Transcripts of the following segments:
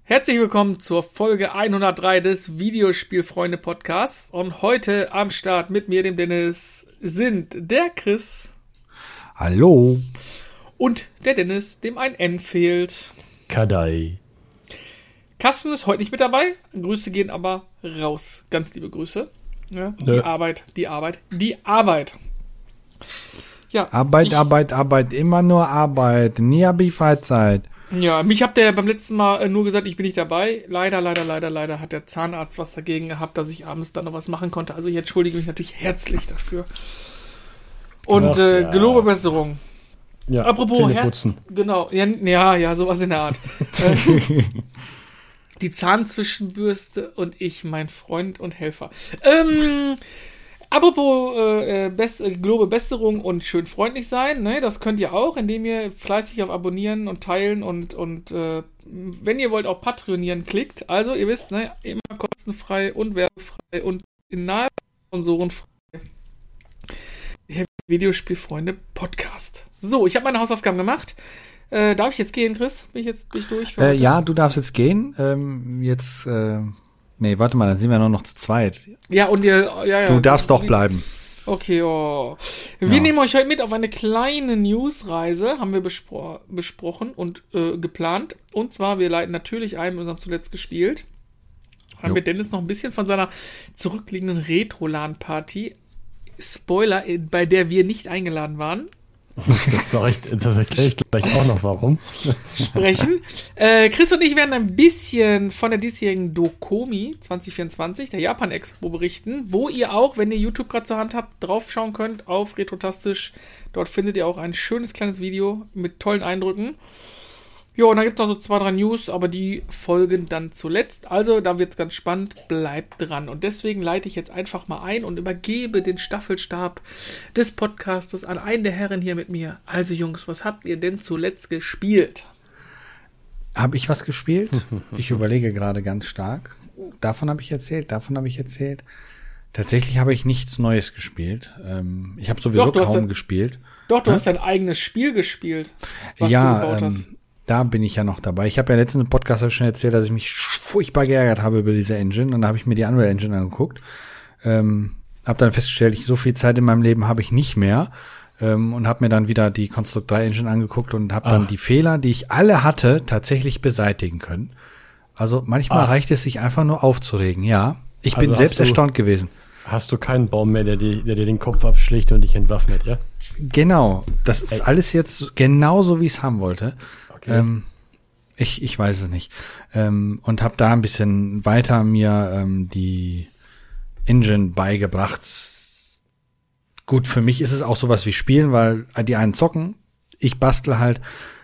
Herzlich willkommen zur Folge 103 des Videospielfreunde-Podcasts. Und heute am Start mit mir, dem Dennis, sind der Chris. Hallo. Und der Dennis, dem ein N fehlt. Kadai. Carsten ist heute nicht mit dabei. Grüße gehen aber raus. Ganz liebe Grüße. Ja, die Arbeit. Ja, Arbeit, immer nur Arbeit. Nie habe ich Freizeit. Ja, mich habt ihr beim letzten Mal nur gesagt, ich bin nicht dabei. Leider hat der Zahnarzt was dagegen gehabt, dass ich abends dann noch was machen konnte. Also ich entschuldige mich natürlich herzlich dafür. Und gelobe Besserung. Ja, apropos Zähneputzen. Genau, ja, sowas in der Art. Die Zahnzwischenbürste und ich, mein Freund und Helfer. Apropos gelobe Besserung und schön freundlich sein, ne? Das könnt ihr auch, indem ihr fleißig auf Abonnieren und Teilen und wenn ihr wollt auch Patreonieren klickt. Also ihr wisst, ne, immer kostenfrei und werbefrei und in nahe sponsorenfrei. Der Videospielfreunde Podcast. So, ich habe meine Hausaufgaben gemacht. Darf ich jetzt gehen, Chris? Bin ich durch für heute? Ja, du darfst jetzt gehen. Nee, warte mal, dann sind wir noch zu zweit. Ja, und Du darfst doch bleiben. Okay, Wir nehmen euch heute mit auf eine kleine Newsreise, haben wir besprochen und geplant. Und zwar, wir leiten natürlich ein, wir haben zuletzt gespielt. Haben wir Dennis noch ein bisschen von seiner zurückliegenden Retro-LAN-Party, Spoiler, bei der wir nicht eingeladen waren, Das erkläre ich gleich auch noch, warum. Sprechen. Chris und ich werden ein bisschen von der diesjährigen Dokomi 2024, der Japan-Expo, berichten, wo ihr auch, wenn ihr YouTube gerade zur Hand habt, draufschauen könnt auf Retrotastisch. Dort findet ihr auch ein schönes kleines Video mit tollen Eindrücken. Ja, und dann gibt es noch so 2, 3 News, aber die folgen dann zuletzt. Also, da wird es ganz spannend. Bleibt dran. Und deswegen leite ich jetzt einfach mal ein und übergebe den Staffelstab des Podcastes an einen der Herren hier mit mir. Also, Jungs, was habt ihr denn zuletzt gespielt? Habe ich was gespielt? Ich überlege gerade ganz stark. Davon habe ich erzählt. Tatsächlich habe ich nichts Neues gespielt. Ich habe sowieso kaum gespielt. Doch, du hast dein eigenes Spiel gespielt, was du gebaut hast. Da bin ich ja noch dabei. Ich habe ja letztens im Podcast schon erzählt, dass ich mich furchtbar geärgert habe über diese Engine. Und da habe ich mir die Unreal Engine angeguckt. Habe dann festgestellt, so viel Zeit in meinem Leben habe ich nicht mehr. Und habe mir dann wieder die Construct 3 Engine angeguckt und habe dann die Fehler, die ich alle hatte, tatsächlich beseitigen können. Also manchmal reicht es sich einfach nur aufzuregen. Ja, ich bin selbst erstaunt gewesen. Hast du keinen Baum mehr, der dir den Kopf abschlägt und dich entwaffnet, ja? Genau, das ist alles jetzt genauso, wie ich es haben wollte. Okay. Ich weiß es nicht. Und habe da ein bisschen weiter mir die Engine beigebracht. Gut, für mich ist es auch sowas wie Spielen, weil die einen zocken, ich bastel halt.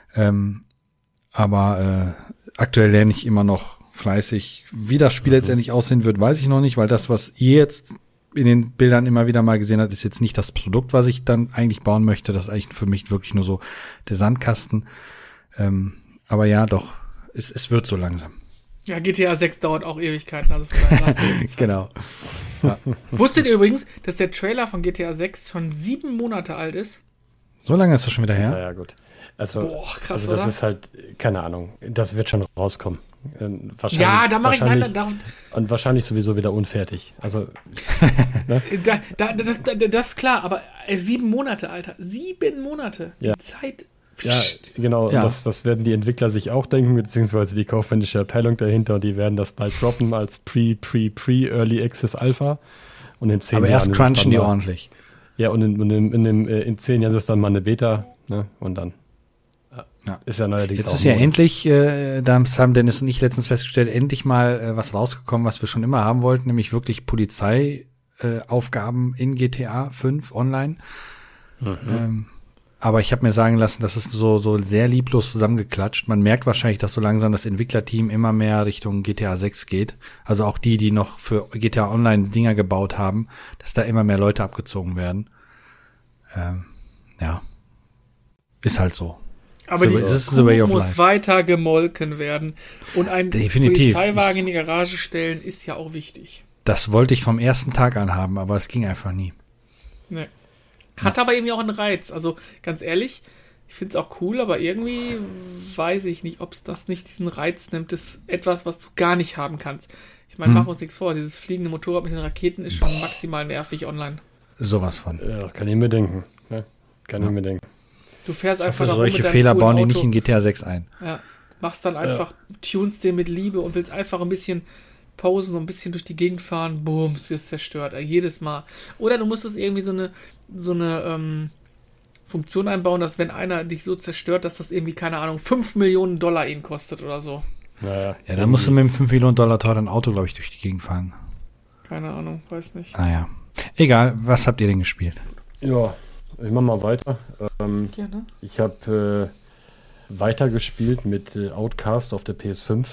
Aber aktuell lerne ich immer noch fleißig. Wie das Spiel letztendlich aussehen wird, weiß ich noch nicht, weil das, was ihr jetzt in den Bildern immer wieder mal gesehen habt, ist jetzt nicht das Produkt, was ich dann eigentlich bauen möchte. Das ist eigentlich für mich wirklich nur so der Sandkasten. Aber ja, doch, es wird so langsam. Ja, GTA 6 dauert auch Ewigkeiten. Also Genau. Ja. Wusstet ihr übrigens, dass der Trailer von GTA 6 schon 7 Monate alt ist? So lange ist das schon wieder her? Ja, gut. Also, krass, das oder? ist halt, keine Ahnung, das wird schon rauskommen. Wahrscheinlich, ja, da mache ich und wahrscheinlich sowieso wieder unfertig. Also, ne? Das ist klar, aber 7 Monate, Alter. 7 Monate. Ja. Die Zeit. Ja, genau. Ja. Das werden die Entwickler sich auch denken, beziehungsweise die kaufmännische Abteilung dahinter, und die werden das bald droppen als Early Access Alpha. Und in 10 Aber Jahren erst crunchen die ordentlich. Ja, und in 10 Jahren ist es dann mal eine Beta, ne? Und dann ist ja neuerdings jetzt auch ist ja endlich, da haben Dennis und ich letztens festgestellt, endlich mal was rausgekommen, was wir schon immer haben wollten, nämlich wirklich Polizeiaufgaben in GTA 5 online. Aber ich habe mir sagen lassen, das ist so sehr lieblos zusammengeklatscht. Man merkt wahrscheinlich, dass so langsam das Entwicklerteam immer mehr Richtung GTA 6 geht. Also auch die noch für GTA Online Dinger gebaut haben, dass da immer mehr Leute abgezogen werden. Ja, ist halt so. Aber die Kuh muss weiter gemolken werden. Und ein Polizeiwagen in die Garage stellen ist ja auch wichtig. Das wollte ich vom ersten Tag an haben, aber es ging einfach nie. Nee. Hat aber irgendwie auch einen Reiz. Also ganz ehrlich, Ich finde es auch cool, aber irgendwie weiß ich nicht, ob es das nicht diesen Reiz nimmt. Das ist etwas, was du gar nicht haben kannst. Ich meine, machen wir uns nichts vor. Dieses fliegende Motorrad mit den Raketen ist schon maximal nervig online. Sowas von. Ja, kann ich mir denken. Ne? Kann ich mir denken. Du fährst einfach Für da rum solche mit deinem Fehler coolen bauen die Auto. nicht in GTA 6 ein. Ja, machst dann einfach, tunst den mit Liebe und willst einfach ein bisschen posen und ein bisschen durch die Gegend fahren. Boom, es wird zerstört. Jedes Mal. Oder du musstest irgendwie so eine Funktion einbauen, dass wenn einer dich so zerstört, dass das irgendwie, keine Ahnung, $5 Millionen ihn kostet oder so. Naja, Ja, dann musst du mit einem 5 Millionen Dollar teuren Auto, glaube ich, durch die Gegend fahren. Keine Ahnung, weiß nicht. Naja. Egal, was habt ihr denn gespielt? Ja, ich mach mal weiter. Gerne. Ich habe weitergespielt mit Outcast auf der PS5.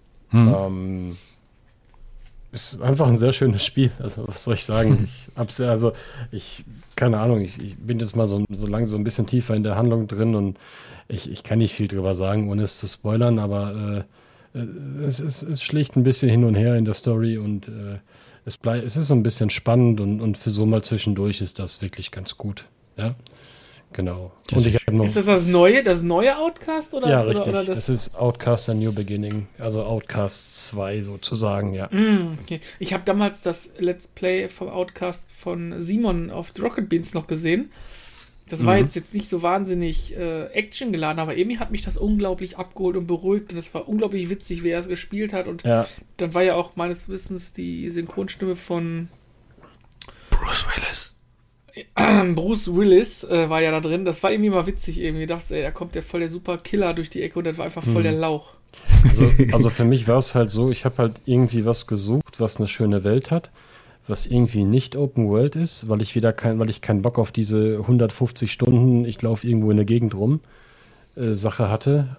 Ist einfach ein sehr schönes Spiel. Also, was soll ich sagen? Keine Ahnung, ich bin jetzt mal so lange so ein bisschen tiefer in der Handlung drin und ich kann nicht viel drüber sagen, ohne es zu spoilern, aber es ist schlicht ein bisschen hin und her in der Story und es ist so ein bisschen spannend und für so mal zwischendurch ist das wirklich ganz gut. Ja, genau. Das Und ich ist habe noch. Ist das neue Outcast? Oder, Ja, oder, richtig. Oder Das ist Outcast A New Beginning, also Outcast 2 sozusagen, ja. Okay. Ich habe damals das Let's Play vom Outcast von Simon auf Rocket Beans noch gesehen. Das war jetzt nicht so wahnsinnig Action geladen, aber irgendwie hat mich das unglaublich abgeholt und beruhigt und es war unglaublich witzig, wie er es gespielt hat und dann war ja auch meines Wissens die Synchronstimme von Bruce Willis. Bruce Willis war ja da drin. Das war irgendwie mal witzig irgendwie. Ich dachte, da kommt ja voll der super Killer durch die Ecke und das war einfach voll der Lauch. Also für mich war es halt so, ich habe halt irgendwie was gesucht, was eine schöne Welt hat, was irgendwie nicht Open World ist, weil ich keinen Bock auf diese 150 Stunden, ich laufe irgendwo in der Gegend rum, Sache hatte.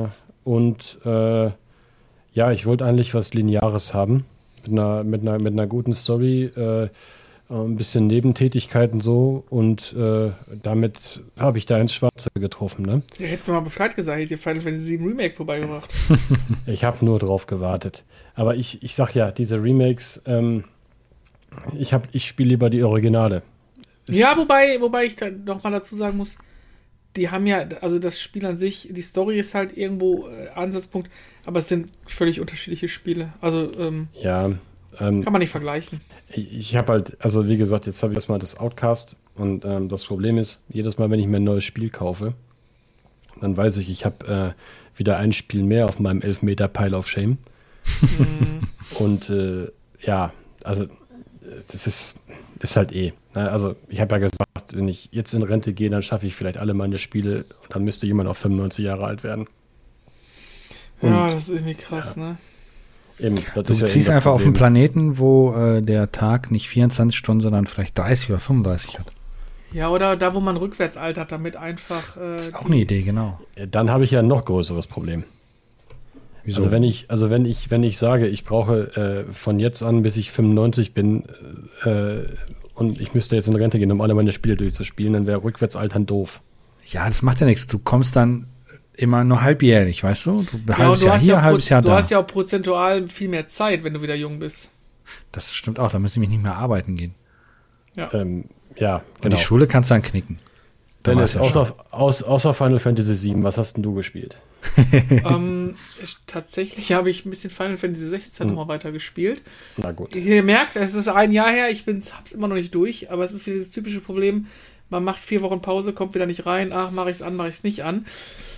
Ich wollte eigentlich was Lineares haben, mit einer guten Story, ein bisschen Nebentätigkeiten so und damit habe ich da ins Schwarze getroffen, ne? Ja, hättest du mal Bescheid gesagt, hätte dir Final Fantasy VII Remake vorbeigebracht. Ich habe nur drauf gewartet. Aber ich sag ja, diese Remakes, ich spiele lieber die Originale. Ja, wobei ich da noch mal dazu sagen muss, die haben ja, also das Spiel an sich, die Story ist halt irgendwo Ansatzpunkt, aber es sind völlig unterschiedliche Spiele. Also kann man nicht vergleichen. Ich habe halt, also wie gesagt, jetzt habe ich erstmal das Outcast und das Problem ist, jedes Mal, wenn ich mir ein neues Spiel kaufe, dann weiß ich habe wieder ein Spiel mehr auf meinem 11-Meter Pile of Shame. Und also das ist halt Ne? Also ich habe ja gesagt, wenn ich jetzt in Rente gehe, dann schaffe ich vielleicht alle meine Spiele und dann müsste jemand auch 95 Jahre alt werden. Ja, das ist irgendwie krass, ne? Eben, Du ziehst einfach auf einen Planeten, wo der Tag nicht 24 Stunden, sondern vielleicht 30 oder 35 hat. Ja, oder da, wo man rückwärts altert, damit einfach. Das ist auch eine Idee, genau. Dann habe ich ja ein noch größeres Problem. Wieso? Also wenn ich sage, ich brauche von jetzt an, bis ich 95 bin und ich müsste jetzt in Rente gehen, um alle meine Spiele durchzuspielen, dann wäre rückwärts altern doof. Ja, das macht ja nichts. Du kommst dann immer nur halbjährlich, weißt du? Ja, halbes Jahr hier, halbes Jahr da. Du hast ja auch prozentual viel mehr Zeit, wenn du wieder jung bist. Das stimmt auch, da müsste ich nicht mehr arbeiten gehen. Ja. Und Genau. die Schule kannst du dann knicken. Da Dennis, war's ja schon. außer Final Fantasy VII, was hast denn du gespielt? Tatsächlich habe ich ein bisschen Final Fantasy 16 nochmal weiter gespielt. Na gut. Ihr merkt, es ist ein Jahr her, hab's immer noch nicht durch, aber es ist wieder dieses typische Problem, man macht 4 Wochen Pause, kommt wieder nicht rein, mache ich's an, mache ich's nicht an.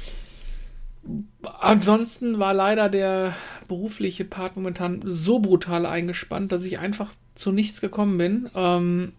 Ansonsten war leider der berufliche Part momentan so brutal eingespannt, dass ich einfach zu nichts gekommen bin.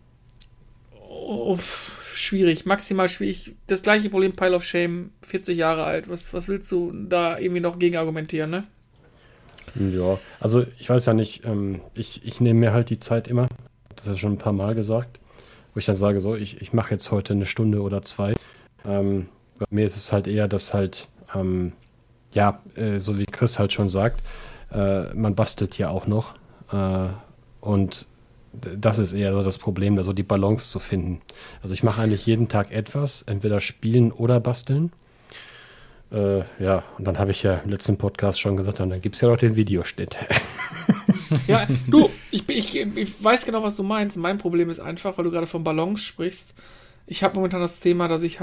Schwierig, maximal schwierig. Das gleiche Problem, Pile of Shame, 40 Jahre alt. Was willst du da irgendwie noch gegen argumentieren, ne? Ja, also ich weiß ja nicht, ich nehme mir halt die Zeit immer, das ist ja schon ein paar Mal gesagt, wo ich dann sage, so, ich mache jetzt heute eine Stunde oder 2. Bei mir ist es halt eher, dass halt, so wie Chris halt schon sagt, man bastelt ja auch noch und das ist eher so das Problem, also die Balance zu finden. Also ich mache eigentlich jeden Tag etwas, entweder spielen oder basteln. Und dann habe ich ja im letzten Podcast schon gesagt, und dann gibt es ja noch den Videoschnitt. Ja, du, ich weiß genau, was du meinst. Mein Problem ist einfach, weil du gerade von Balance sprichst. Ich habe momentan das Thema, dass ich halt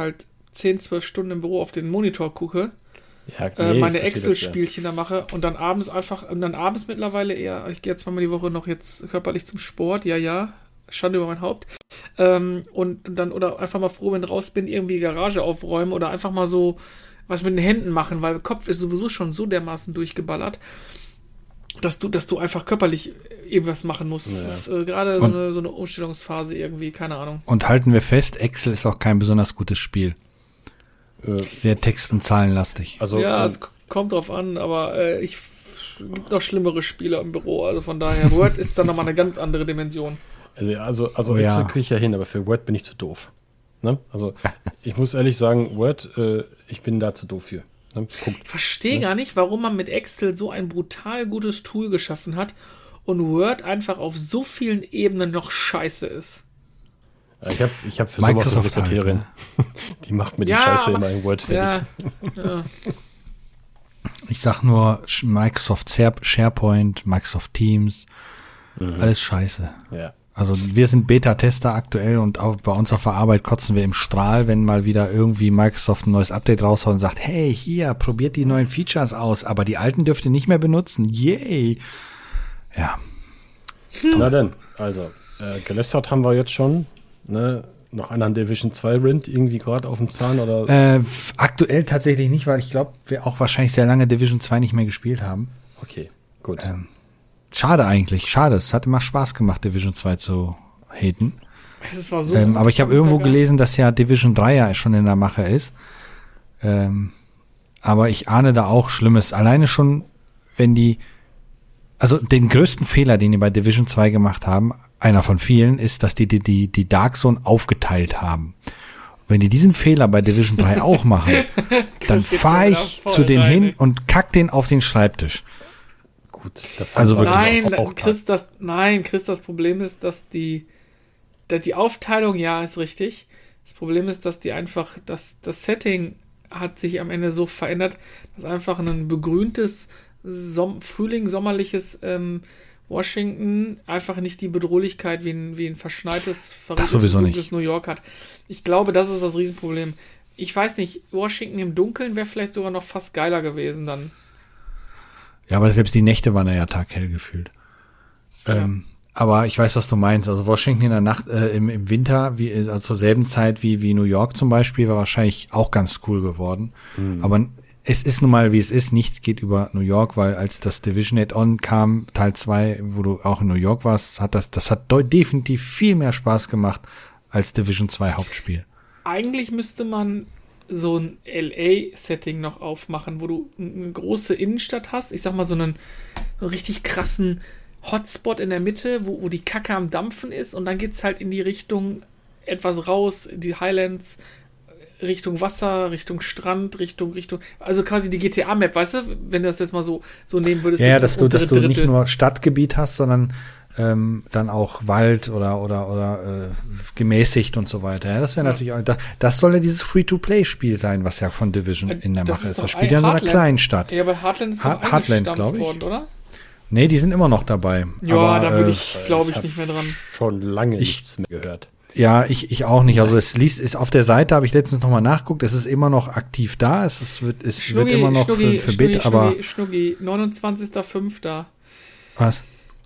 10, 12 Stunden im Büro auf den Monitor gucke, Ja, meine ich verstehe das, Excel-Spielchen da mache und dann abends mittlerweile eher, ich gehe 2-mal die Woche noch jetzt körperlich zum Sport, ja, Schande über mein Haupt. Und dann, oder einfach mal froh, wenn ich raus bin, irgendwie die Garage aufräumen oder einfach mal so was mit den Händen machen, weil der Kopf ist sowieso schon so dermaßen durchgeballert, dass du einfach körperlich irgendwas machen musst. Das ist gerade so eine Umstellungsphase irgendwie, keine Ahnung. Und halten wir fest, Excel ist auch kein besonders gutes Spiel. Sehr text- und zahlenlastig. Also, ja, es kommt drauf an, aber gibt noch schlimmere Spiele im Büro, also von daher, Word ist dann nochmal eine ganz andere Dimension. Also Ja. Excel kriege ich ja hin, aber für Word bin ich zu doof. Ne? Also ich muss ehrlich sagen, Word, ich bin da zu doof für. Ne? Punkt. Ich verstehe gar nicht, warum man mit Excel so ein brutal gutes Tool geschaffen hat und Word einfach auf so vielen Ebenen noch scheiße ist. Ich hab für sowas eine Microsoft Sekretärin. halt, Die macht mir die Ja, Scheiße aber- immer in Word fertig. Ja. Ich sag nur Microsoft SharePoint, Microsoft Teams, alles scheiße. Ja. Also wir sind Beta-Tester aktuell und auch bei uns auf der Arbeit kotzen wir im Strahl, wenn mal wieder irgendwie Microsoft ein neues Update raushaut und sagt, hey, hier, probiert die neuen Features aus, aber die alten dürft ihr nicht mehr benutzen. Yay! Ja, Na denn, also, gelästert haben wir jetzt schon. Ne? Noch einer an Division 2 Rind irgendwie gerade auf dem Zahn oder? aktuell tatsächlich nicht, weil ich glaube, wir auch wahrscheinlich sehr lange Division 2 nicht mehr gespielt haben. Okay, gut. Schade eigentlich, schade. Es hat immer Spaß gemacht, Division 2 zu haten. Es war so Aber ich habe irgendwo gelesen, dass ja Division 3 ja schon in der Mache ist. Aber ich ahne da auch Schlimmes. Alleine schon, wenn also den größten Fehler, den die bei Division 2 gemacht haben, einer von vielen, ist, dass die Dark Zone aufgeteilt haben. Wenn die diesen Fehler bei Division 3 auch machen, dann geht fahre mir da ich voll zu denen rein, hin ey. und kack den auf den Schreibtisch. Gut, das Also haben wir wirklich Nein, Chris, das Problem ist, dass die Aufteilung, ja, ist richtig. Das Problem ist, dass das Setting hat sich am Ende so verändert, dass einfach ein begrüntes sommerliches Washington einfach nicht die Bedrohlichkeit wie ein verschneites, Das sowieso dunkles nicht. New York hat. Ich glaube, das ist das Riesenproblem. Ich weiß nicht, Washington im Dunkeln wäre vielleicht sogar noch fast geiler gewesen dann. Ja, aber selbst die Nächte waren ja taghell gefühlt. Aber ich weiß, was du meinst. Also Washington in der Nacht, im Winter, also zur selben Zeit wie New York zum Beispiel, war wahrscheinlich auch ganz cool geworden. Aber es ist nun mal, wie es ist. Nichts geht über New York, weil als das Division Add-on kam, Teil 2, wo du auch in New York warst, hat das hat definitiv viel mehr Spaß gemacht als Division 2 Hauptspiel. Eigentlich müsste man so ein LA-Setting noch aufmachen, wo du eine große Innenstadt hast. Ich sag mal so einen richtig krassen Hotspot in der Mitte, wo die Kacke am Dampfen ist und dann geht's halt in die Richtung etwas raus, die Highlands, Richtung Wasser, Richtung Strand, Richtung, also quasi die GTA-Map, weißt du, wenn du das jetzt mal so nehmen würdest. Ja, dass du untere nicht Drittel. nur Stadtgebiet hast, sondern dann auch Wald oder gemäßigt und so weiter. Ja, das wäre natürlich auch, das soll ja dieses Free-to-Play-Spiel sein, was ja von Division in der Das Mache ist. doch Das spielt ja in so einer Heartland. kleinen Stadt. Ja, aber Heartland ist doch Heartland, eingestampft glaub ich. worden, oder? Nee, die sind immer noch dabei. Ja, aber, da würde ich, glaube ich, nicht mehr dran. schon lange nichts mehr gehört. Ja, ich auch nicht. Also ist auf der Seite, habe ich letztens nochmal nachgeguckt, es ist immer noch aktiv da, es wird immer noch für Bit, aber Schnuggi, 29.05. was?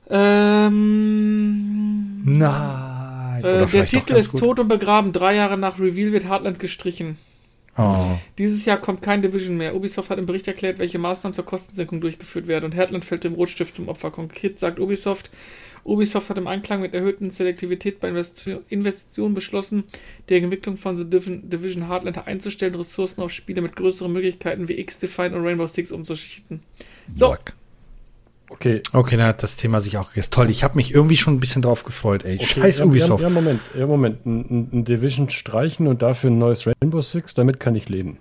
Nein. Oder Der vielleicht doch Titel ganz ist gut. tot und begraben. 3 Jahre nach Reveal wird Heartland gestrichen. Oh. Dieses Jahr kommt kein Division mehr. Ubisoft hat im Bericht erklärt, welche Maßnahmen zur Kostensenkung durchgeführt werden und Heartland fällt dem Rotstift zum Opfer. Konkret sagt Ubisoft hat im Einklang mit erhöhten Selektivität bei Investitionen beschlossen, die Entwicklung von The Division Heartland einzustellen, Ressourcen auf Spiele mit größeren Möglichkeiten wie X-Define und Rainbow Six umzuschichten. So, Black. Okay. Okay, dann hat das Thema sich auch gegessen. Toll, ich habe mich irgendwie schon ein bisschen drauf gefreut, ey. Okay, Scheiß Ubisoft. Ja, Moment. Ein Division streichen und dafür ein neues Rainbow Six, damit kann ich leben.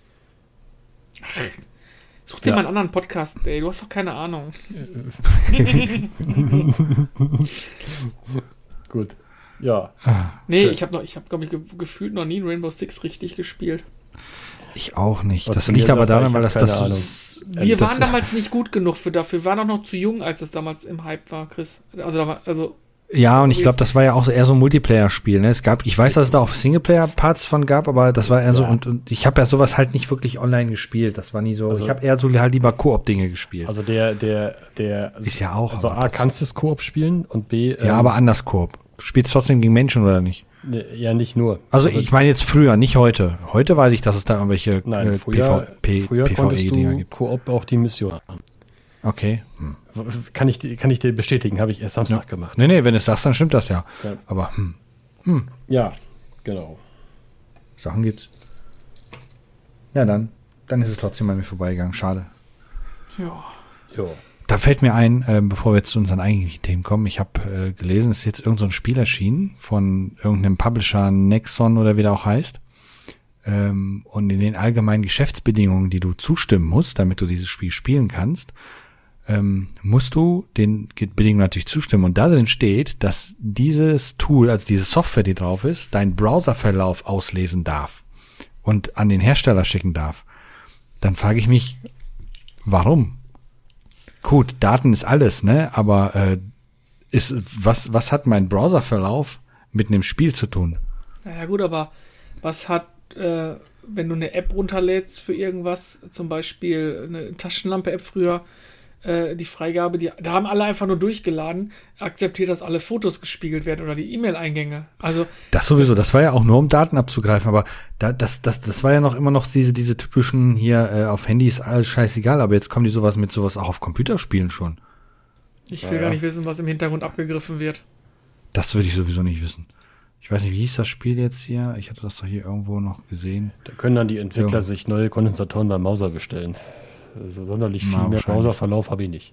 such dir Ja. mal einen anderen Podcast, ey. Du hast doch keine Ahnung. Gut. Ja. Nee, Schön. ich habe glaube ich, gefühlt noch nie ein Rainbow Six richtig gespielt. Ich auch nicht. Und Das von liegt mir aber selber, daran, ich weil hab das keine Ahnung. Wir das- waren damals nicht gut genug dafür. Wir waren auch noch zu jung, als es damals im Hype war, Chris. Also Ja, und ich glaube, das war ja auch eher so ein Multiplayer-Spiel. Ne? Ich weiß, dass es da auch Singleplayer-Parts von gab, aber das war eher so, und ich habe ja sowas halt nicht wirklich online gespielt. Das war nie so. Also, ich habe eher so halt lieber Koop-Dinge gespielt. Also der ist ja auch. Also A, kannst du es Koop spielen und B. Ja, aber anders Koop. Spielst du trotzdem gegen Menschen oder nicht? Ja, nicht nur. Also ich meine jetzt früher, nicht heute. Heute weiß ich, dass es da irgendwelche früher konntest PvE-Dinger du gibt. Koop auch die Mission machen. Okay. Kann ich dir bestätigen, habe ich erst Samstag gemacht. Nee, wenn du es sagst, dann stimmt das ja. Aber Ja, genau. Sachen gibt's. Ja, dann ist es trotzdem an mir vorbeigegangen. Schade. Ja. Da fällt mir ein, bevor wir jetzt zu unseren eigentlichen Themen kommen, ich habe gelesen, es ist jetzt irgend so ein Spiel erschienen von irgendeinem Publisher, Nexon oder wie der auch heißt. Und in den allgemeinen Geschäftsbedingungen, die du zustimmen musst, damit du dieses Spiel spielen kannst, musst du den Bedingungen natürlich zustimmen. Und da drin steht, dass dieses Tool, also diese Software, die drauf ist, deinen Browserverlauf auslesen darf und an den Hersteller schicken darf. Dann frage ich mich, warum? Gut, Daten ist alles, ne? Aber was hat mein Browserverlauf mit einem Spiel zu tun? Naja gut, aber was hat, wenn du eine App runterlädst für irgendwas, zum Beispiel eine Taschenlampe-App früher, die Freigabe, da haben alle einfach nur durchgeladen, akzeptiert, dass alle Fotos gespiegelt werden oder die E-Mail-Eingänge. Also das sowieso, das war ja auch nur, um Daten abzugreifen, aber das war ja noch immer noch diese typischen hier auf Handys alles scheißegal, aber jetzt kommen die sowas auch auf Computerspielen schon. Ich will gar nicht wissen, was im Hintergrund abgegriffen wird. Das würde ich sowieso nicht wissen. Ich weiß nicht, wie hieß das Spiel jetzt hier? Ich hatte das doch hier irgendwo noch gesehen. Da können dann die Entwickler sich neue Kondensatoren beim Mauser bestellen. Also sonderlich viel mehr Browserverlauf habe ich nicht.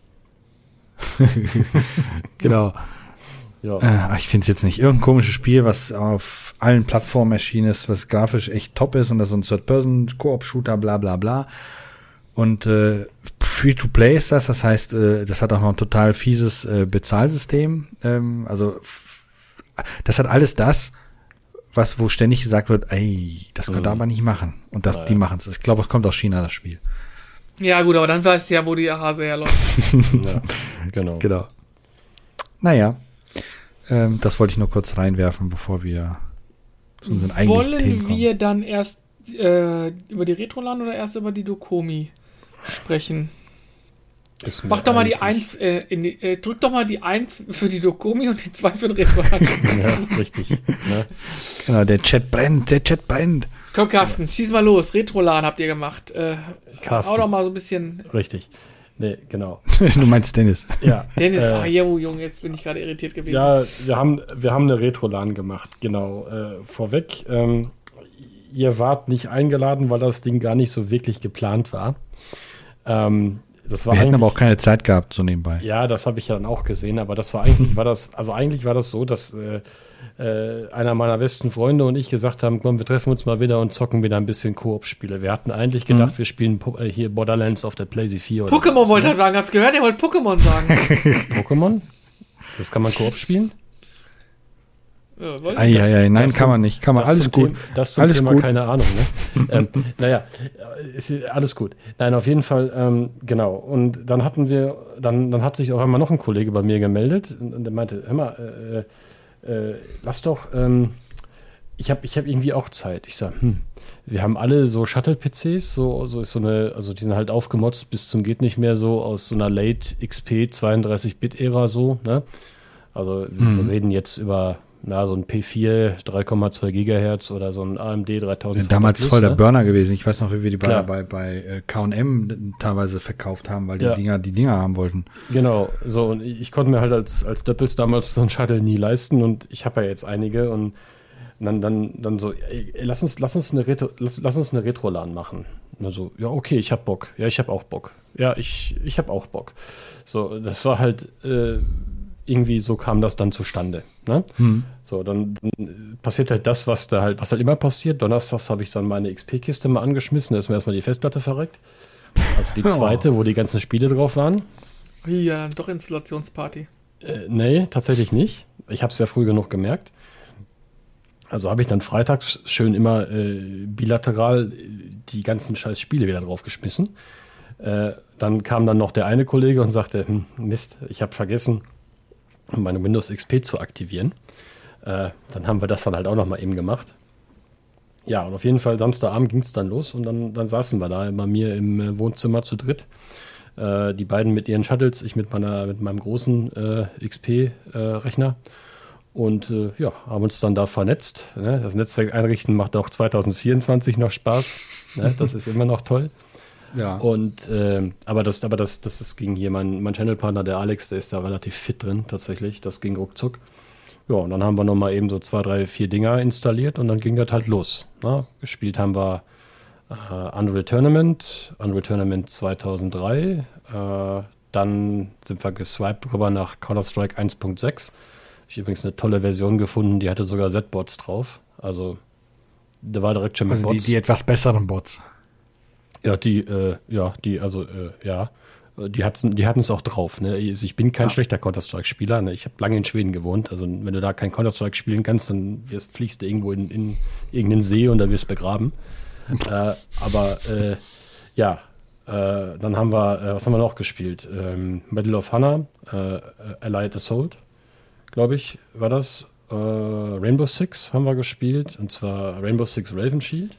Genau. Ja. Ich finde es jetzt nicht. Irgendein komisches Spiel, was auf allen Plattformen erschienen ist, was grafisch echt top ist und das ist so ein Third-Person-Koop-Shooter, bla bla bla. Und Free-to-Play ist das, das heißt, das hat auch noch ein total fieses Bezahlsystem. Also das hat alles das, wo ständig gesagt wird, ey, das könnt ihr aber nicht machen. Und die machen es. Ich glaube, es kommt aus China, das Spiel. Ja gut, aber dann weißt du ja, wo die Hase herläuft. Ja, genau. Naja, das wollte ich nur kurz reinwerfen, bevor wir zu unseren eigentlichen Themen kommen. Wollen wir dann erst über die Retrolan oder erst über die Dokomi sprechen? Mach doch mal die 1, drück doch mal die 1 für die Dokomi und die 2 für den Retrolan. Ja, richtig. Ja. Genau, der Chat brennt. Komm, Carsten, schieß mal los. Retrolan habt ihr gemacht. Carsten. Hau doch mal so ein bisschen. Richtig. Nee, genau. Du meinst Dennis. Ja. Dennis, Junge, jetzt bin ich gerade irritiert gewesen. Ja, wir haben eine Retrolan gemacht, genau. Vorweg, ihr wart nicht eingeladen, weil das Ding gar nicht so wirklich geplant war. Wir hätten aber auch keine Zeit gehabt, so nebenbei. Ja, das habe ich ja dann auch gesehen, aber eigentlich war das so, dass einer meiner besten Freunde und ich gesagt haben, komm, wir treffen uns mal wieder und zocken wieder ein bisschen Koop-Spiele. Wir hatten eigentlich gedacht, wir spielen hier Borderlands auf der PlayStation 4. Oder Pokémon wollte er sagen, hast du gehört? Er wollte Pokémon sagen. Pokémon? Das kann man Koop spielen? Nein, kann man nicht. Kann man, alles gut. Das zum alles Thema, gut. Keine Ahnung, ne? Naja, alles gut. Nein, auf jeden Fall, genau. Und dann dann hat sich auch einmal noch ein Kollege bei mir gemeldet und der meinte, hör mal, lass doch, ich hab irgendwie auch Zeit. Ich sag, wir haben alle so Shuttle-PCs, so ist so eine, also die sind halt aufgemotzt bis zum geht nicht mehr so aus so einer Late XP 32-Bit-Ära so, ne? Also wir reden jetzt über so ein P4 3,2 Gigahertz oder so ein AMD 3200. Damals voll der Burner gewesen. Ich weiß noch, wie wir die bei K&M teilweise verkauft haben, weil die Dinger haben wollten. Genau, so, und ich konnte mir halt als Döppels damals so ein Shuttle nie leisten und ich habe ja jetzt einige und dann so, ey, lass uns eine Retro-LAN machen. Und dann so, ja, okay, ich hab Bock. Ja, ich hab auch Bock. Ja, ich hab auch Bock. So, das war halt irgendwie so kam das dann zustande. Ne? So, dann passiert halt das, was halt immer passiert. Donnerstags habe ich dann meine XP-Kiste mal angeschmissen, da ist mir erstmal die Festplatte verreckt. Also die zweite, wo die ganzen Spiele drauf waren. Ja, doch Installationsparty. Nee, tatsächlich nicht. Ich habe es ja früh genug gemerkt. Also habe ich dann freitags schön immer bilateral die ganzen scheiß Spiele wieder draufgeschmissen. Dann kam dann noch der eine Kollege und sagte, Mist, ich habe vergessen, um meine Windows XP zu aktivieren. Dann haben wir das dann halt auch nochmal eben gemacht. Ja, und auf jeden Fall Samstagabend ging es dann los und dann saßen wir da bei mir im Wohnzimmer zu dritt. Die beiden mit ihren Shuttles, ich mit meinem großen XP-Rechner. Und haben uns dann da vernetzt. Ne? Das Netzwerk einrichten macht auch 2024 noch Spaß. Ne? Das ist immer noch toll. Ja. Und aber das ging hier. Mein Channelpartner, der Alex, der ist da relativ fit drin tatsächlich. Das ging ruckzuck. Ja, und dann haben wir nochmal eben so 2, 3, 4 Dinger installiert und dann ging das halt los. Ne? Gespielt haben wir Unreal Tournament 2003. Dann sind wir geswiped rüber nach Counter-Strike 1.6. Ich habe übrigens eine tolle Version gefunden, die hatte sogar Z-Bots drauf. Also, da war direkt schon mit Also Bots. die etwas besseren Bots. Ja, die hatten es auch drauf. Ne? Ich bin kein schlechter Counter-Strike-Spieler. Ne? Ich habe lange in Schweden gewohnt. Also, wenn du da kein Counter-Strike spielen kannst, dann fliegst du irgendwo in irgendeinen See und da wirst begraben. Dann haben wir, was haben wir noch gespielt? Medal of Honor, Allied Assault, glaube ich, war das. Rainbow Six haben wir gespielt, und zwar Rainbow Six Raven Shield.